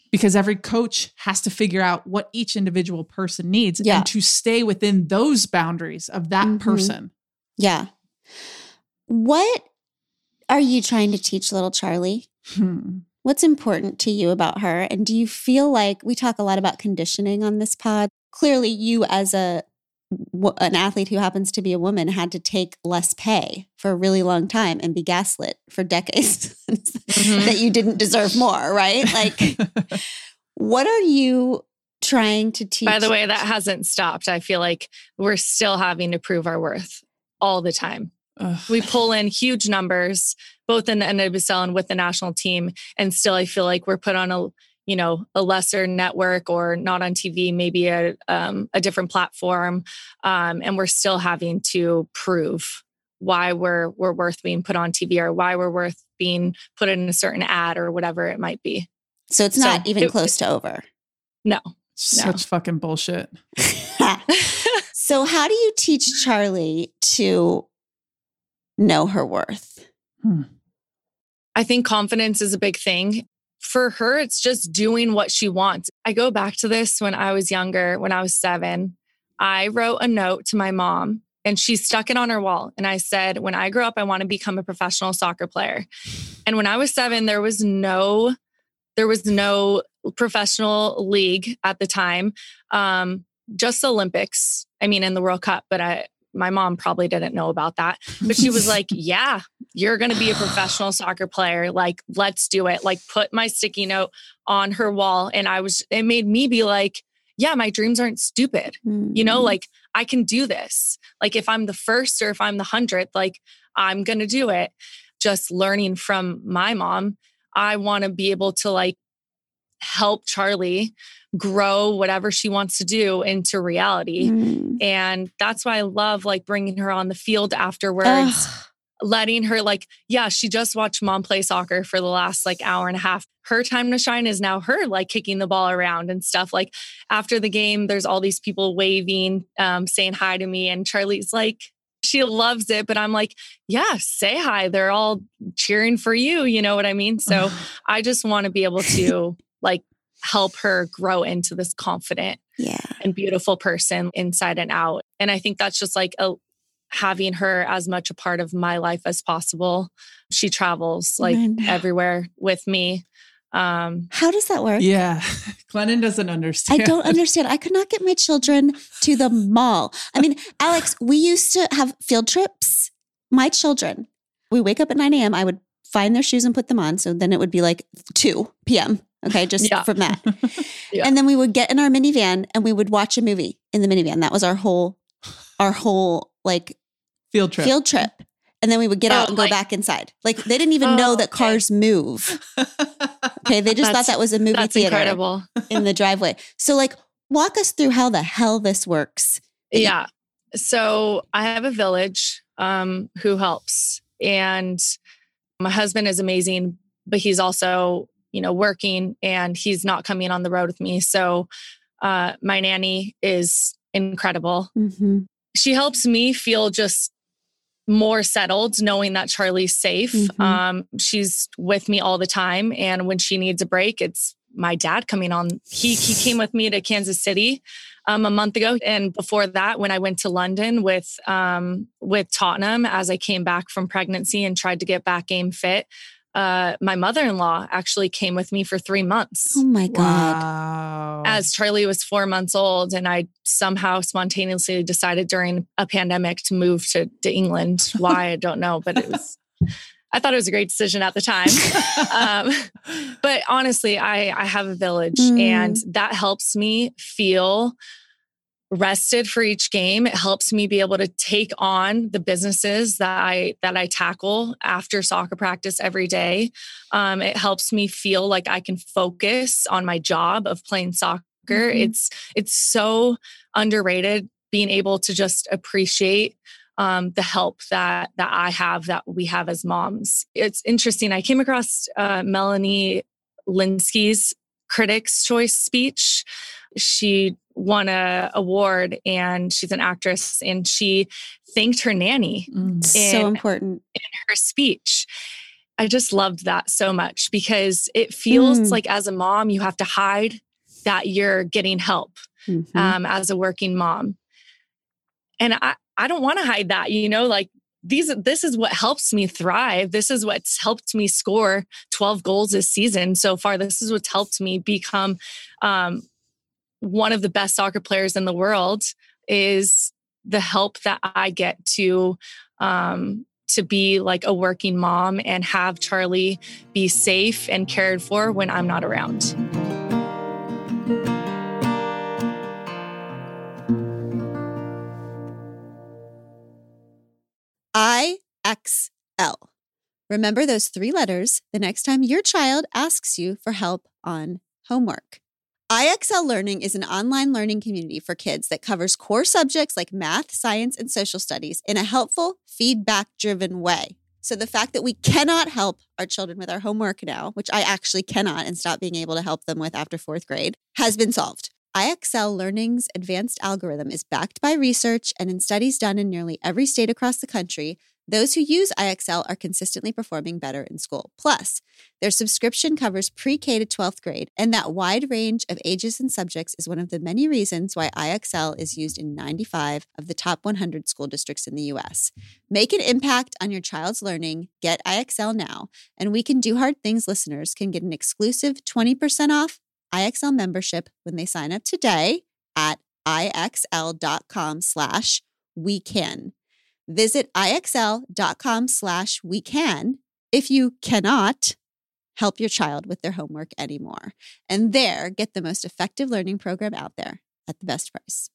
B: because every coach has to figure out what each individual person needs
A: Yeah.
B: and to stay within those boundaries of that
A: Mhm.
B: person.
A: Yeah. What are you trying to teach little Charlie? What's important to you about her? And do you feel like we talk a lot about conditioning on this pod? Clearly, you as an athlete who happens to be a woman had to take less pay for a really long time and be gaslit for decades that you didn't deserve more, right? Like, what are you trying to teach?
D: By the way, that hasn't stopped. I feel like we're still having to prove our worth all the time.
B: Ugh.
D: We pull in huge numbers, both in the NWSL and with the national team. And still, I feel like we're put on a lesser network or not on TV, maybe a different platform. And we're still having to prove why we're worth being put on TV or why we're worth being put in a certain ad or whatever it might be.
A: So it's not even close to over.
D: No.
B: Such fucking bullshit.
A: So how do you teach Charlie to know her worth?
D: I think confidence is a big thing. For her, it's just doing what she wants. I go back to this when I was younger, when I was 7. I wrote a note to my mom and she stuck it on her wall. And I said, when I grow up, I want to become a professional soccer player. And when I was 7, there was no professional league at the time, just Olympics. I mean, in the World Cup, but my mom probably didn't know about that, but she was like, yeah, you're going to be a professional soccer player. Like, let's do it. Like, put my sticky note on her wall. And it made me be like, yeah, my dreams aren't stupid. You know, like I can do this. Like if I'm the first or if I'm the 100th, like I'm going to do it. Just learning from my mom, I want to be able to like help Charlie grow whatever she wants to do into reality. And that's why I love like bringing her on the field afterwards, letting her like, yeah, she just watched mom play soccer for the last like hour and a half. Her time to shine is now her like kicking the ball around and stuff. Like after the game, there's all these people waving, saying hi to me. And Charlie's like, she loves it, but I'm like, yeah, say hi. They're all cheering for you. You know what I mean? So I just want to be able to like help her grow into this confident and beautiful person inside and out. And I think that's just like having her as much a part of my life as possible. She travels like everywhere with me.
A: How does that work?
B: Yeah. Glennon doesn't understand.
A: I don't understand. I could not get my children to the mall. I mean, Alex, we used to have field trips. My children, we wake up at 9 a.m. I would find their shoes and put them on. So then it would be like 2 p.m. Okay. Just from that. And then we would get in our minivan and we would watch a movie in the minivan. That was our whole like
B: field trip.
A: And then we would get out and go back inside. Like they didn't even know that cars move. Okay. They just thought that was a movie theater
D: incredible.
A: In the driveway. So like walk us through how the hell this works.
D: Yeah. So I have a village who helps. And my husband is amazing, but he's also, working and he's not coming on the road with me. So my nanny is incredible.
A: Mm-hmm.
D: She helps me feel just more settled knowing that Charlie's safe.
A: Mm-hmm.
D: She's with me all the time. And when she needs a break, it's my dad coming on. He came with me to Kansas City a month ago. And before that, when I went to London with Tottenham, as I came back from pregnancy and tried to get back game fit, my mother-in-law actually came with me for 3 months.
A: Oh my God.
B: Wow.
D: As Charlie was 4 months old. And I somehow spontaneously decided during a pandemic to move to England. Why, I don't know, but I thought it was a great decision at the time. But honestly, I have a village and that helps me feel rested for each game. It helps me be able to take on the businesses that I tackle after soccer practice every day. It helps me feel like I can focus on my job of playing soccer. It's so underrated being able to just appreciate the help that I have, that we have as moms. It's interesting. I came across Melanie Lynskey's Critics' Choice speech. She won an award and she's an actress and she thanked her nanny.
A: So important.
D: In her speech. I just loved that so much because it feels like as a mom, you have to hide that you're getting help as a working mom. And I don't want to hide that, like this is what helps me thrive. This is what's helped me score 12 goals this season so far. This is what's helped me become one of the best soccer players in the world, is the help that I get to be like a working mom and have Charlie be safe and cared for when I'm not around.
A: IXL. Remember those 3 letters the next time your child asks you for help on homework. IXL Learning is an online learning community for kids that covers core subjects like math, science, and social studies in a helpful, feedback-driven way. So the fact that we cannot help our children with our homework now, which I actually cannot and stopped being able to help them with after 4th grade, has been solved. IXL Learning's advanced algorithm is backed by research, and in studies done in nearly every state across the country, those who use IXL are consistently performing better in school. Plus, their subscription covers pre-K to 12th grade, and that wide range of ages and subjects is one of the many reasons why IXL is used in 95 of the top 100 school districts in the U.S. Make an impact on your child's learning. Get IXL now, and We Can Do Hard Things listeners can get an exclusive 20% off IXL membership when they sign up today at IXL.com/wecan. Visit IXL.com/wecan if you cannot help your child with their homework anymore. And there, get the most effective learning program out there at the best price.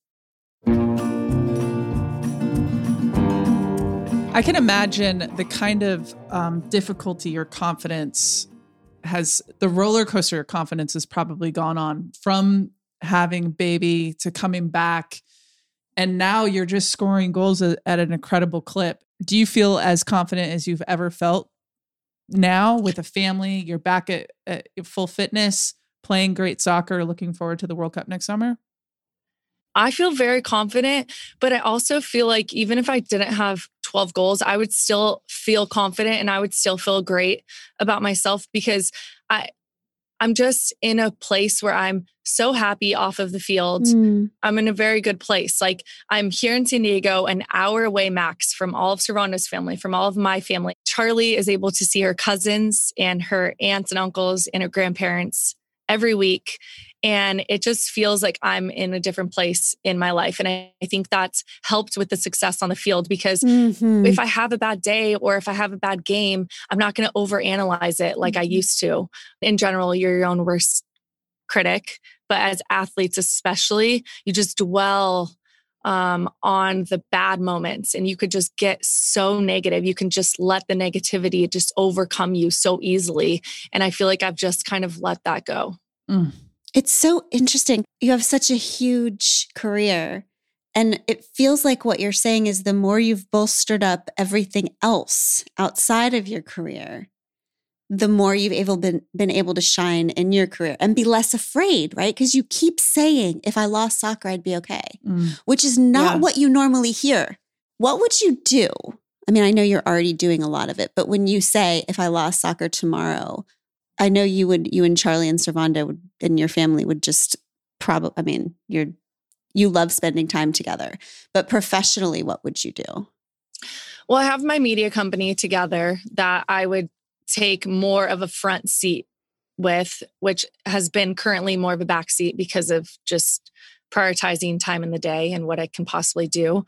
B: I can imagine the kind of difficulty or confidence the roller coaster of confidence has probably gone on from having baby to coming back. And now you're just scoring goals at an incredible clip. Do you feel as confident as you've ever felt now with a family? You're back at full fitness, playing great soccer, looking forward to the World Cup next summer?
D: I feel very confident, but I also feel like even if I didn't have 12 goals, I would still feel confident and I would still feel great about myself because I'm just in a place where I'm so happy off of the field. I'm in a very good place. Like I'm here in San Diego, an hour away max from all of Serrano's family, from all of my family. Charlie is able to see her cousins and her aunts and uncles and her grandparents every week. And it just feels like I'm in a different place in my life. And I think that's helped with the success on the field because if I have a bad day or if I have a bad game, I'm not going to overanalyze it like I used to. In general, you're your own worst critic. But as athletes especially, you just dwell on the bad moments and you could just get so negative. You can just let the negativity just overcome you so easily. And I feel like I've just kind of let that go.
A: It's so interesting. You have such a huge career, and it feels like what you're saying is the more you've bolstered up everything else outside of your career, the more you've been able to shine in your career and be less afraid, right? Because you keep saying, if I lost soccer, I'd be okay, which is not what you normally hear. What would you do? I mean, I know you're already doing a lot of it, but when you say, if I lost soccer tomorrow, I know you and Charlie and Servando and your family would just probably, I mean, you love spending time together, but professionally, what would you do?
D: Well, I have my media company together that I would take more of a front seat with, which has been currently more of a back seat because of just prioritizing time in the day and what I can possibly do.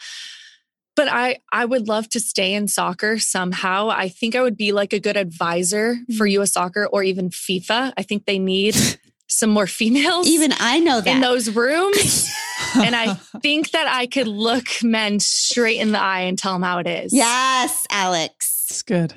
D: But I would love to stay in soccer somehow. I think I would be like a good advisor for US Soccer or even FIFA. I think they need some more females.
A: Even I know that.
D: In those rooms. And I think that I could look men straight in the eye and tell them how it is.
A: Yes, Alex.
B: It's good.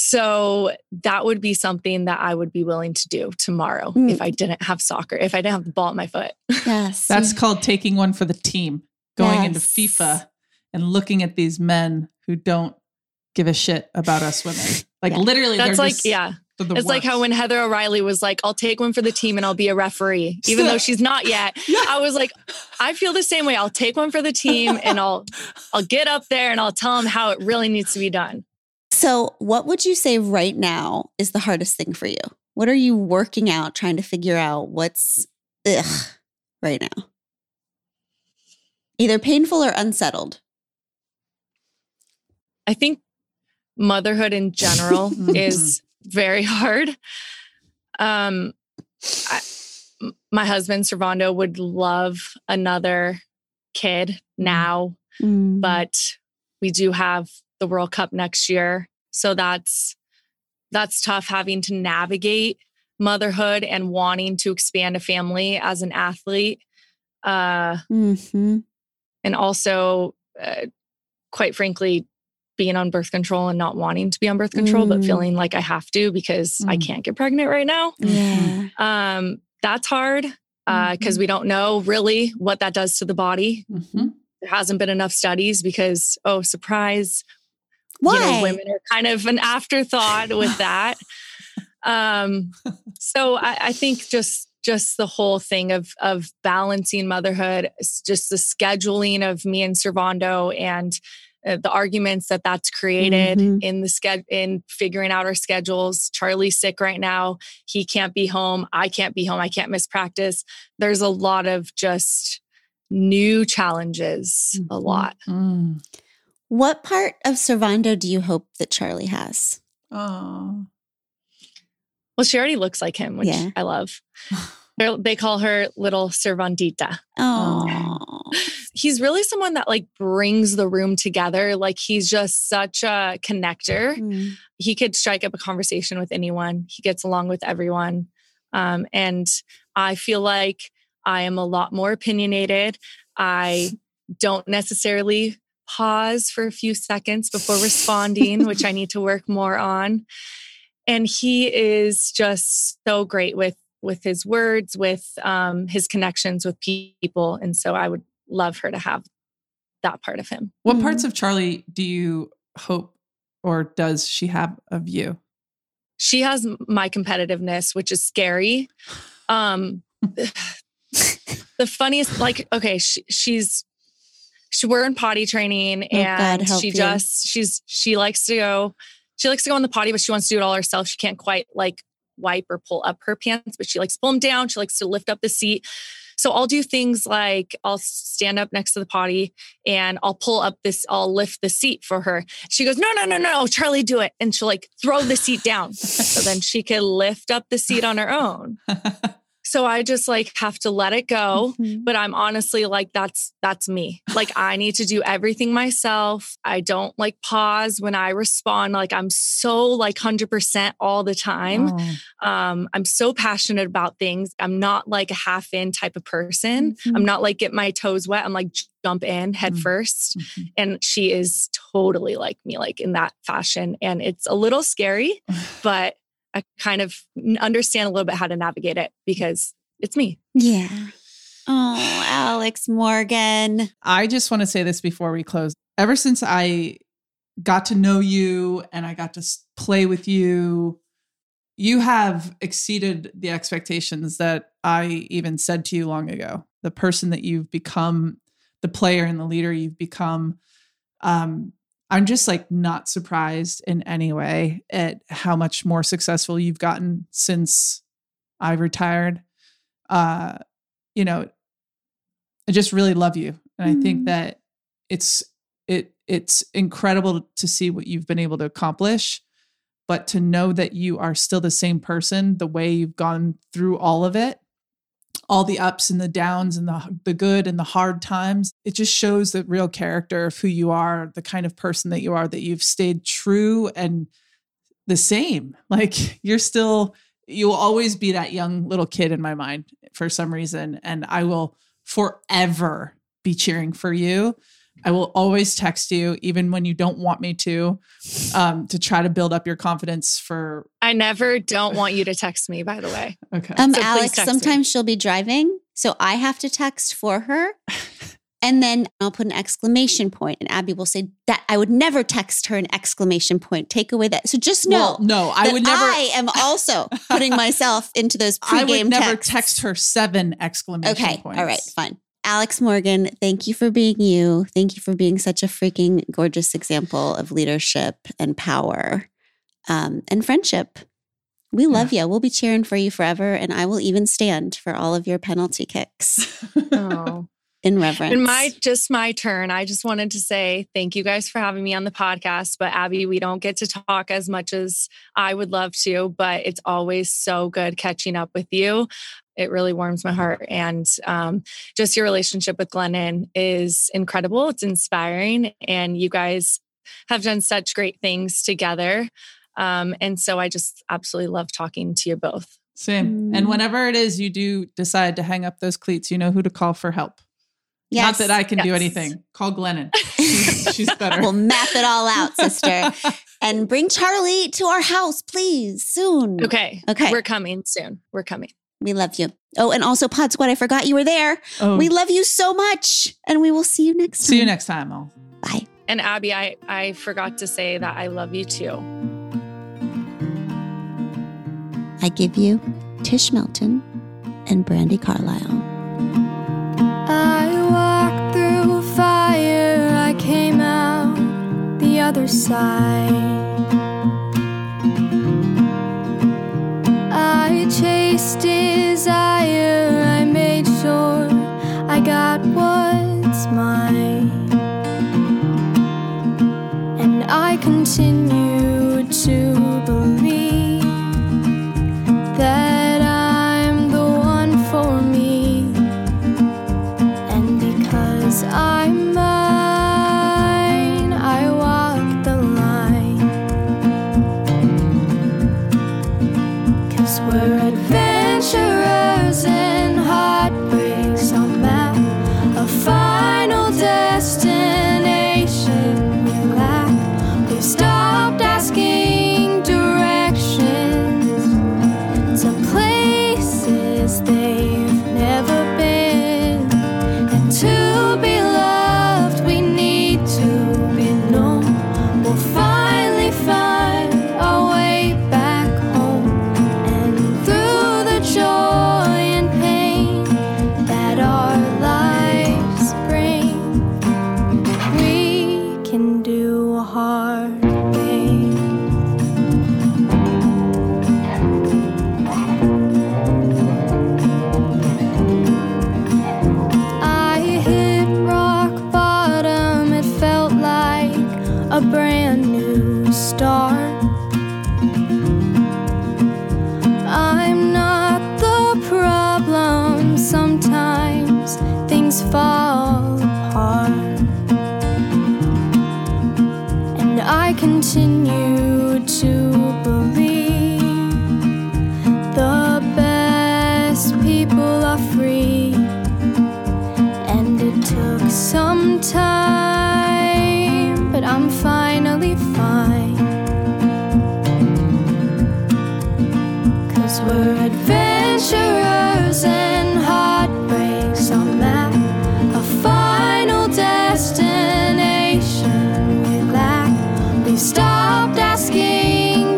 D: So that would be something that I would be willing to do tomorrow if I didn't have soccer, if I didn't have the ball at my foot.
A: Yes.
B: That's called taking one for the team, going into FIFA and looking at these men who don't give a shit about us women. Like literally,
D: that's
B: they're
D: like,
B: just,
D: it's
B: worst.
D: like how when Heather O'Reilly was like, I'll take one for the team and I'll be a referee, even though she's not yet. I was like, I feel the same way. I'll take one for the team and I'll get up there and I'll tell them how it really needs to be done.
A: So what would you say right now is the hardest thing for you? What are you working out, trying to figure out what's right now? Either painful or unsettled.
D: I think motherhood in general is very hard. My husband, Servando, would love another kid now, but we do have the World Cup next year. So that's tough, having to navigate motherhood and wanting to expand a family as an athlete. And also, quite frankly, being on birth control and not wanting to be on birth control, but feeling like I have to because I can't get pregnant right now.
A: Yeah.
D: That's hard because we don't know really what that does to the body. There hasn't been enough studies because, surprise.
A: Why?
D: Women are kind of an afterthought with that. So I think just the whole thing of balancing motherhood, just the scheduling of me and Servando and the arguments that's created in figuring out our schedules. Charlie's sick right now. He can't be home. I can't be home. I can't miss practice. There's a lot of just new challenges, a lot.
A: What part of Servando do you hope that Charlie has?
B: Oh.
D: Well, she already looks like him, which I love. They call her little Servandita.
A: Oh.
D: He's really someone that brings the room together. He's just such a connector. He could strike up a conversation with anyone. He gets along with everyone. And I feel like I am a lot more opinionated. I don't necessarily pause for a few seconds before responding, which I need to work more on. And he is just so great with his words, with his connections with people. And so I would love her to have that part of him.
B: What parts of Charlie do you hope, or does she have of you?
D: She has my competitiveness, which is scary. The funniest, we're in potty training and she likes to go on the potty, but she wants to do it all herself. She can't quite wipe or pull up her pants, but she likes to pull them down. She likes to lift up the seat. So I'll do things like I'll stand up next to the potty and I'll lift the seat for her. She goes, no, Charlie, do it. And she'll throw the seat down. So then she can lift up the seat on her own. So I just have to let it go. But I'm honestly that's me. I need to do everything myself. I don't pause when I respond. I'm so 100% all the time. I'm so passionate about things. I'm not a half in type of person. I'm not get my toes wet. I'm jump in head first. And she is totally like me, in that fashion. And it's a little scary, but I kind of understand a little bit how to navigate it because it's me.
A: Yeah. Oh, Alex Morgan.
B: I just want to say this before we close. Ever since I got to know you and I got to play with you, you have exceeded the expectations that I even said to you long ago. The person that you've become, the player and the leader you've become, I'm just not surprised in any way at how much more successful you've gotten since I've retired. I just really love you. And I think that it's incredible to see what you've been able to accomplish, but to know that you are still the same person, the way you've gone through all of it, all the ups and the downs and the good and the hard times. It just shows the real character of who you are, the kind of person that you are, that you've stayed true and the same. You'll always be that young little kid in my mind for some reason. And I will forever be cheering for you. I will always text you, even when you don't want me to try to build up your confidence for...
D: I never don't want you to text me, by the way.
B: Okay.
D: So
A: Alex, sometimes she'll be driving, so I have to text for her. And then I'll put an exclamation point, and Abby will say that I would never text her an exclamation point. Take away that. So just know.
B: Well, no, I would never.
A: I am also putting myself into those pregame texts.
B: I would never text her 7 exclamation points.
A: All right, fine. Alex Morgan, thank you for being you. Thank you for being such a freaking gorgeous example of leadership and power and friendship. We love you. We'll be cheering for you forever. And I will even stand for all of your penalty kicks.
D: Oh.
A: In reverence.
D: And my turn. I just wanted to say thank you guys for having me on the podcast. But Abby, we don't get to talk as much as I would love to, but it's always so good catching up with you. It really warms my heart. And just your relationship with Glennon is incredible. It's inspiring. And you guys have done such great things together. And so I just absolutely love talking to you both.
B: Same. And whenever it is you do decide to hang up those cleats, you know who to call for help.
A: Yes.
B: Not that I can do anything. Call Glennon. She's better.
A: We'll map it all out, sister. And bring Charlie to our house, please, soon.
D: Okay. We're coming soon. We're coming.
A: We love you. Oh, and also Pod Squad, I forgot you were there.
B: Oh.
A: We love you so much. And we will see you next time.
B: See you next time, all.
A: Bye.
D: And Abby, I forgot to say that I love you too.
A: I give you Tish Melton and Brandi Carlile.
C: I walked through fire, I came out the other side. I chased desire, I made sure I got what's mine. And I continue to believe that I'm the one for me. And because I'm mine, I walk the line. 'Cause we're adventurers and heartbreaks on map, a final destination we lack. We've stopped asking directions to places they've never been. And to be loved, we need to be known. We'll finally find our way back home. And through the joy and pain that our lives bring, we can do a hard thing. I hit rock bottom, it felt like a brand new start. I'm not the problem, sometimes things fall apart. And I continue to believe the best people are free. And it took some time, but I'm finally fine. 'Cause we're adventurers and heartbreaks on map, a final destination we lack. We've stopped asking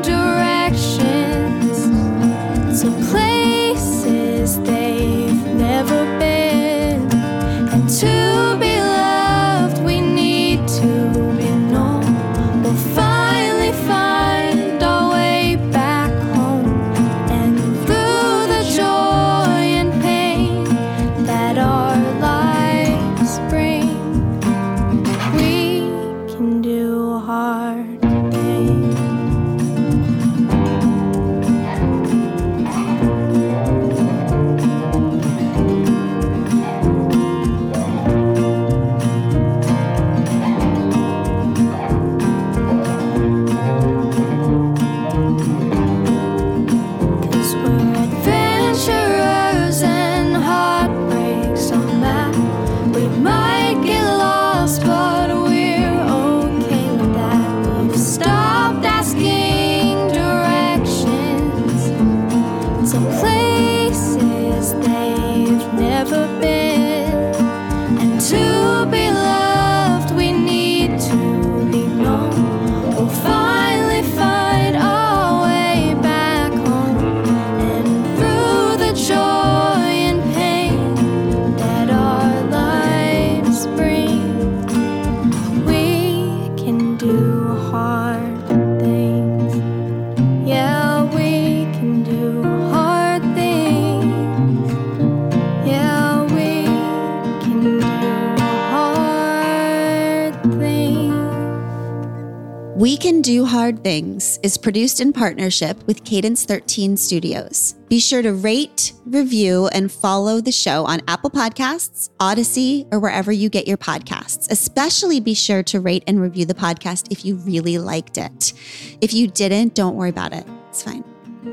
A: We Can Do Hard Things is produced in partnership with Cadence 13 Studios. Be sure to rate, review, and follow the show on Apple Podcasts, Odyssey, or wherever you get your podcasts. Especially be sure to rate and review the podcast if you really liked it. If you didn't, don't worry about it. It's fine.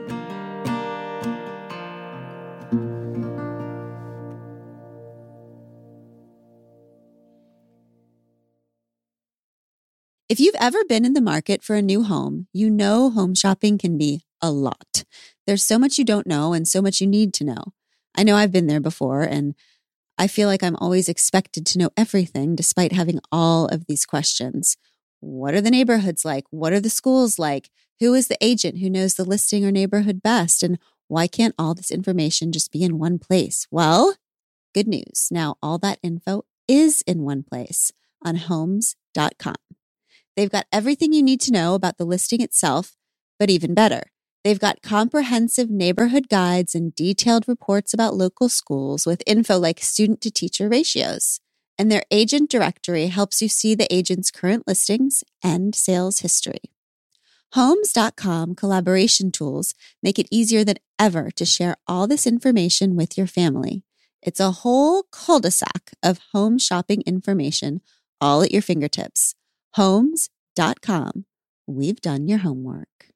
A: If you've ever been in the market for a new home, you know home shopping can be a lot. There's so much you don't know and so much you need to know. I know I've been there before, and I feel like I'm always expected to know everything despite having all of these questions. What are the neighborhoods like? What are the schools like? Who is the agent who knows the listing or neighborhood best? And why can't all this information just be in one place? Well, good news. Now all that info is in one place on Homes.com. They've got everything you need to know about the listing itself, but even better, they've got comprehensive neighborhood guides and detailed reports about local schools with info like student-to-teacher ratios. And their agent directory helps you see the agent's current listings and sales history. Homes.com collaboration tools make it easier than ever to share all this information with your family. It's a whole cul-de-sac of home shopping information all at your fingertips. Homes.com. We've done your homework.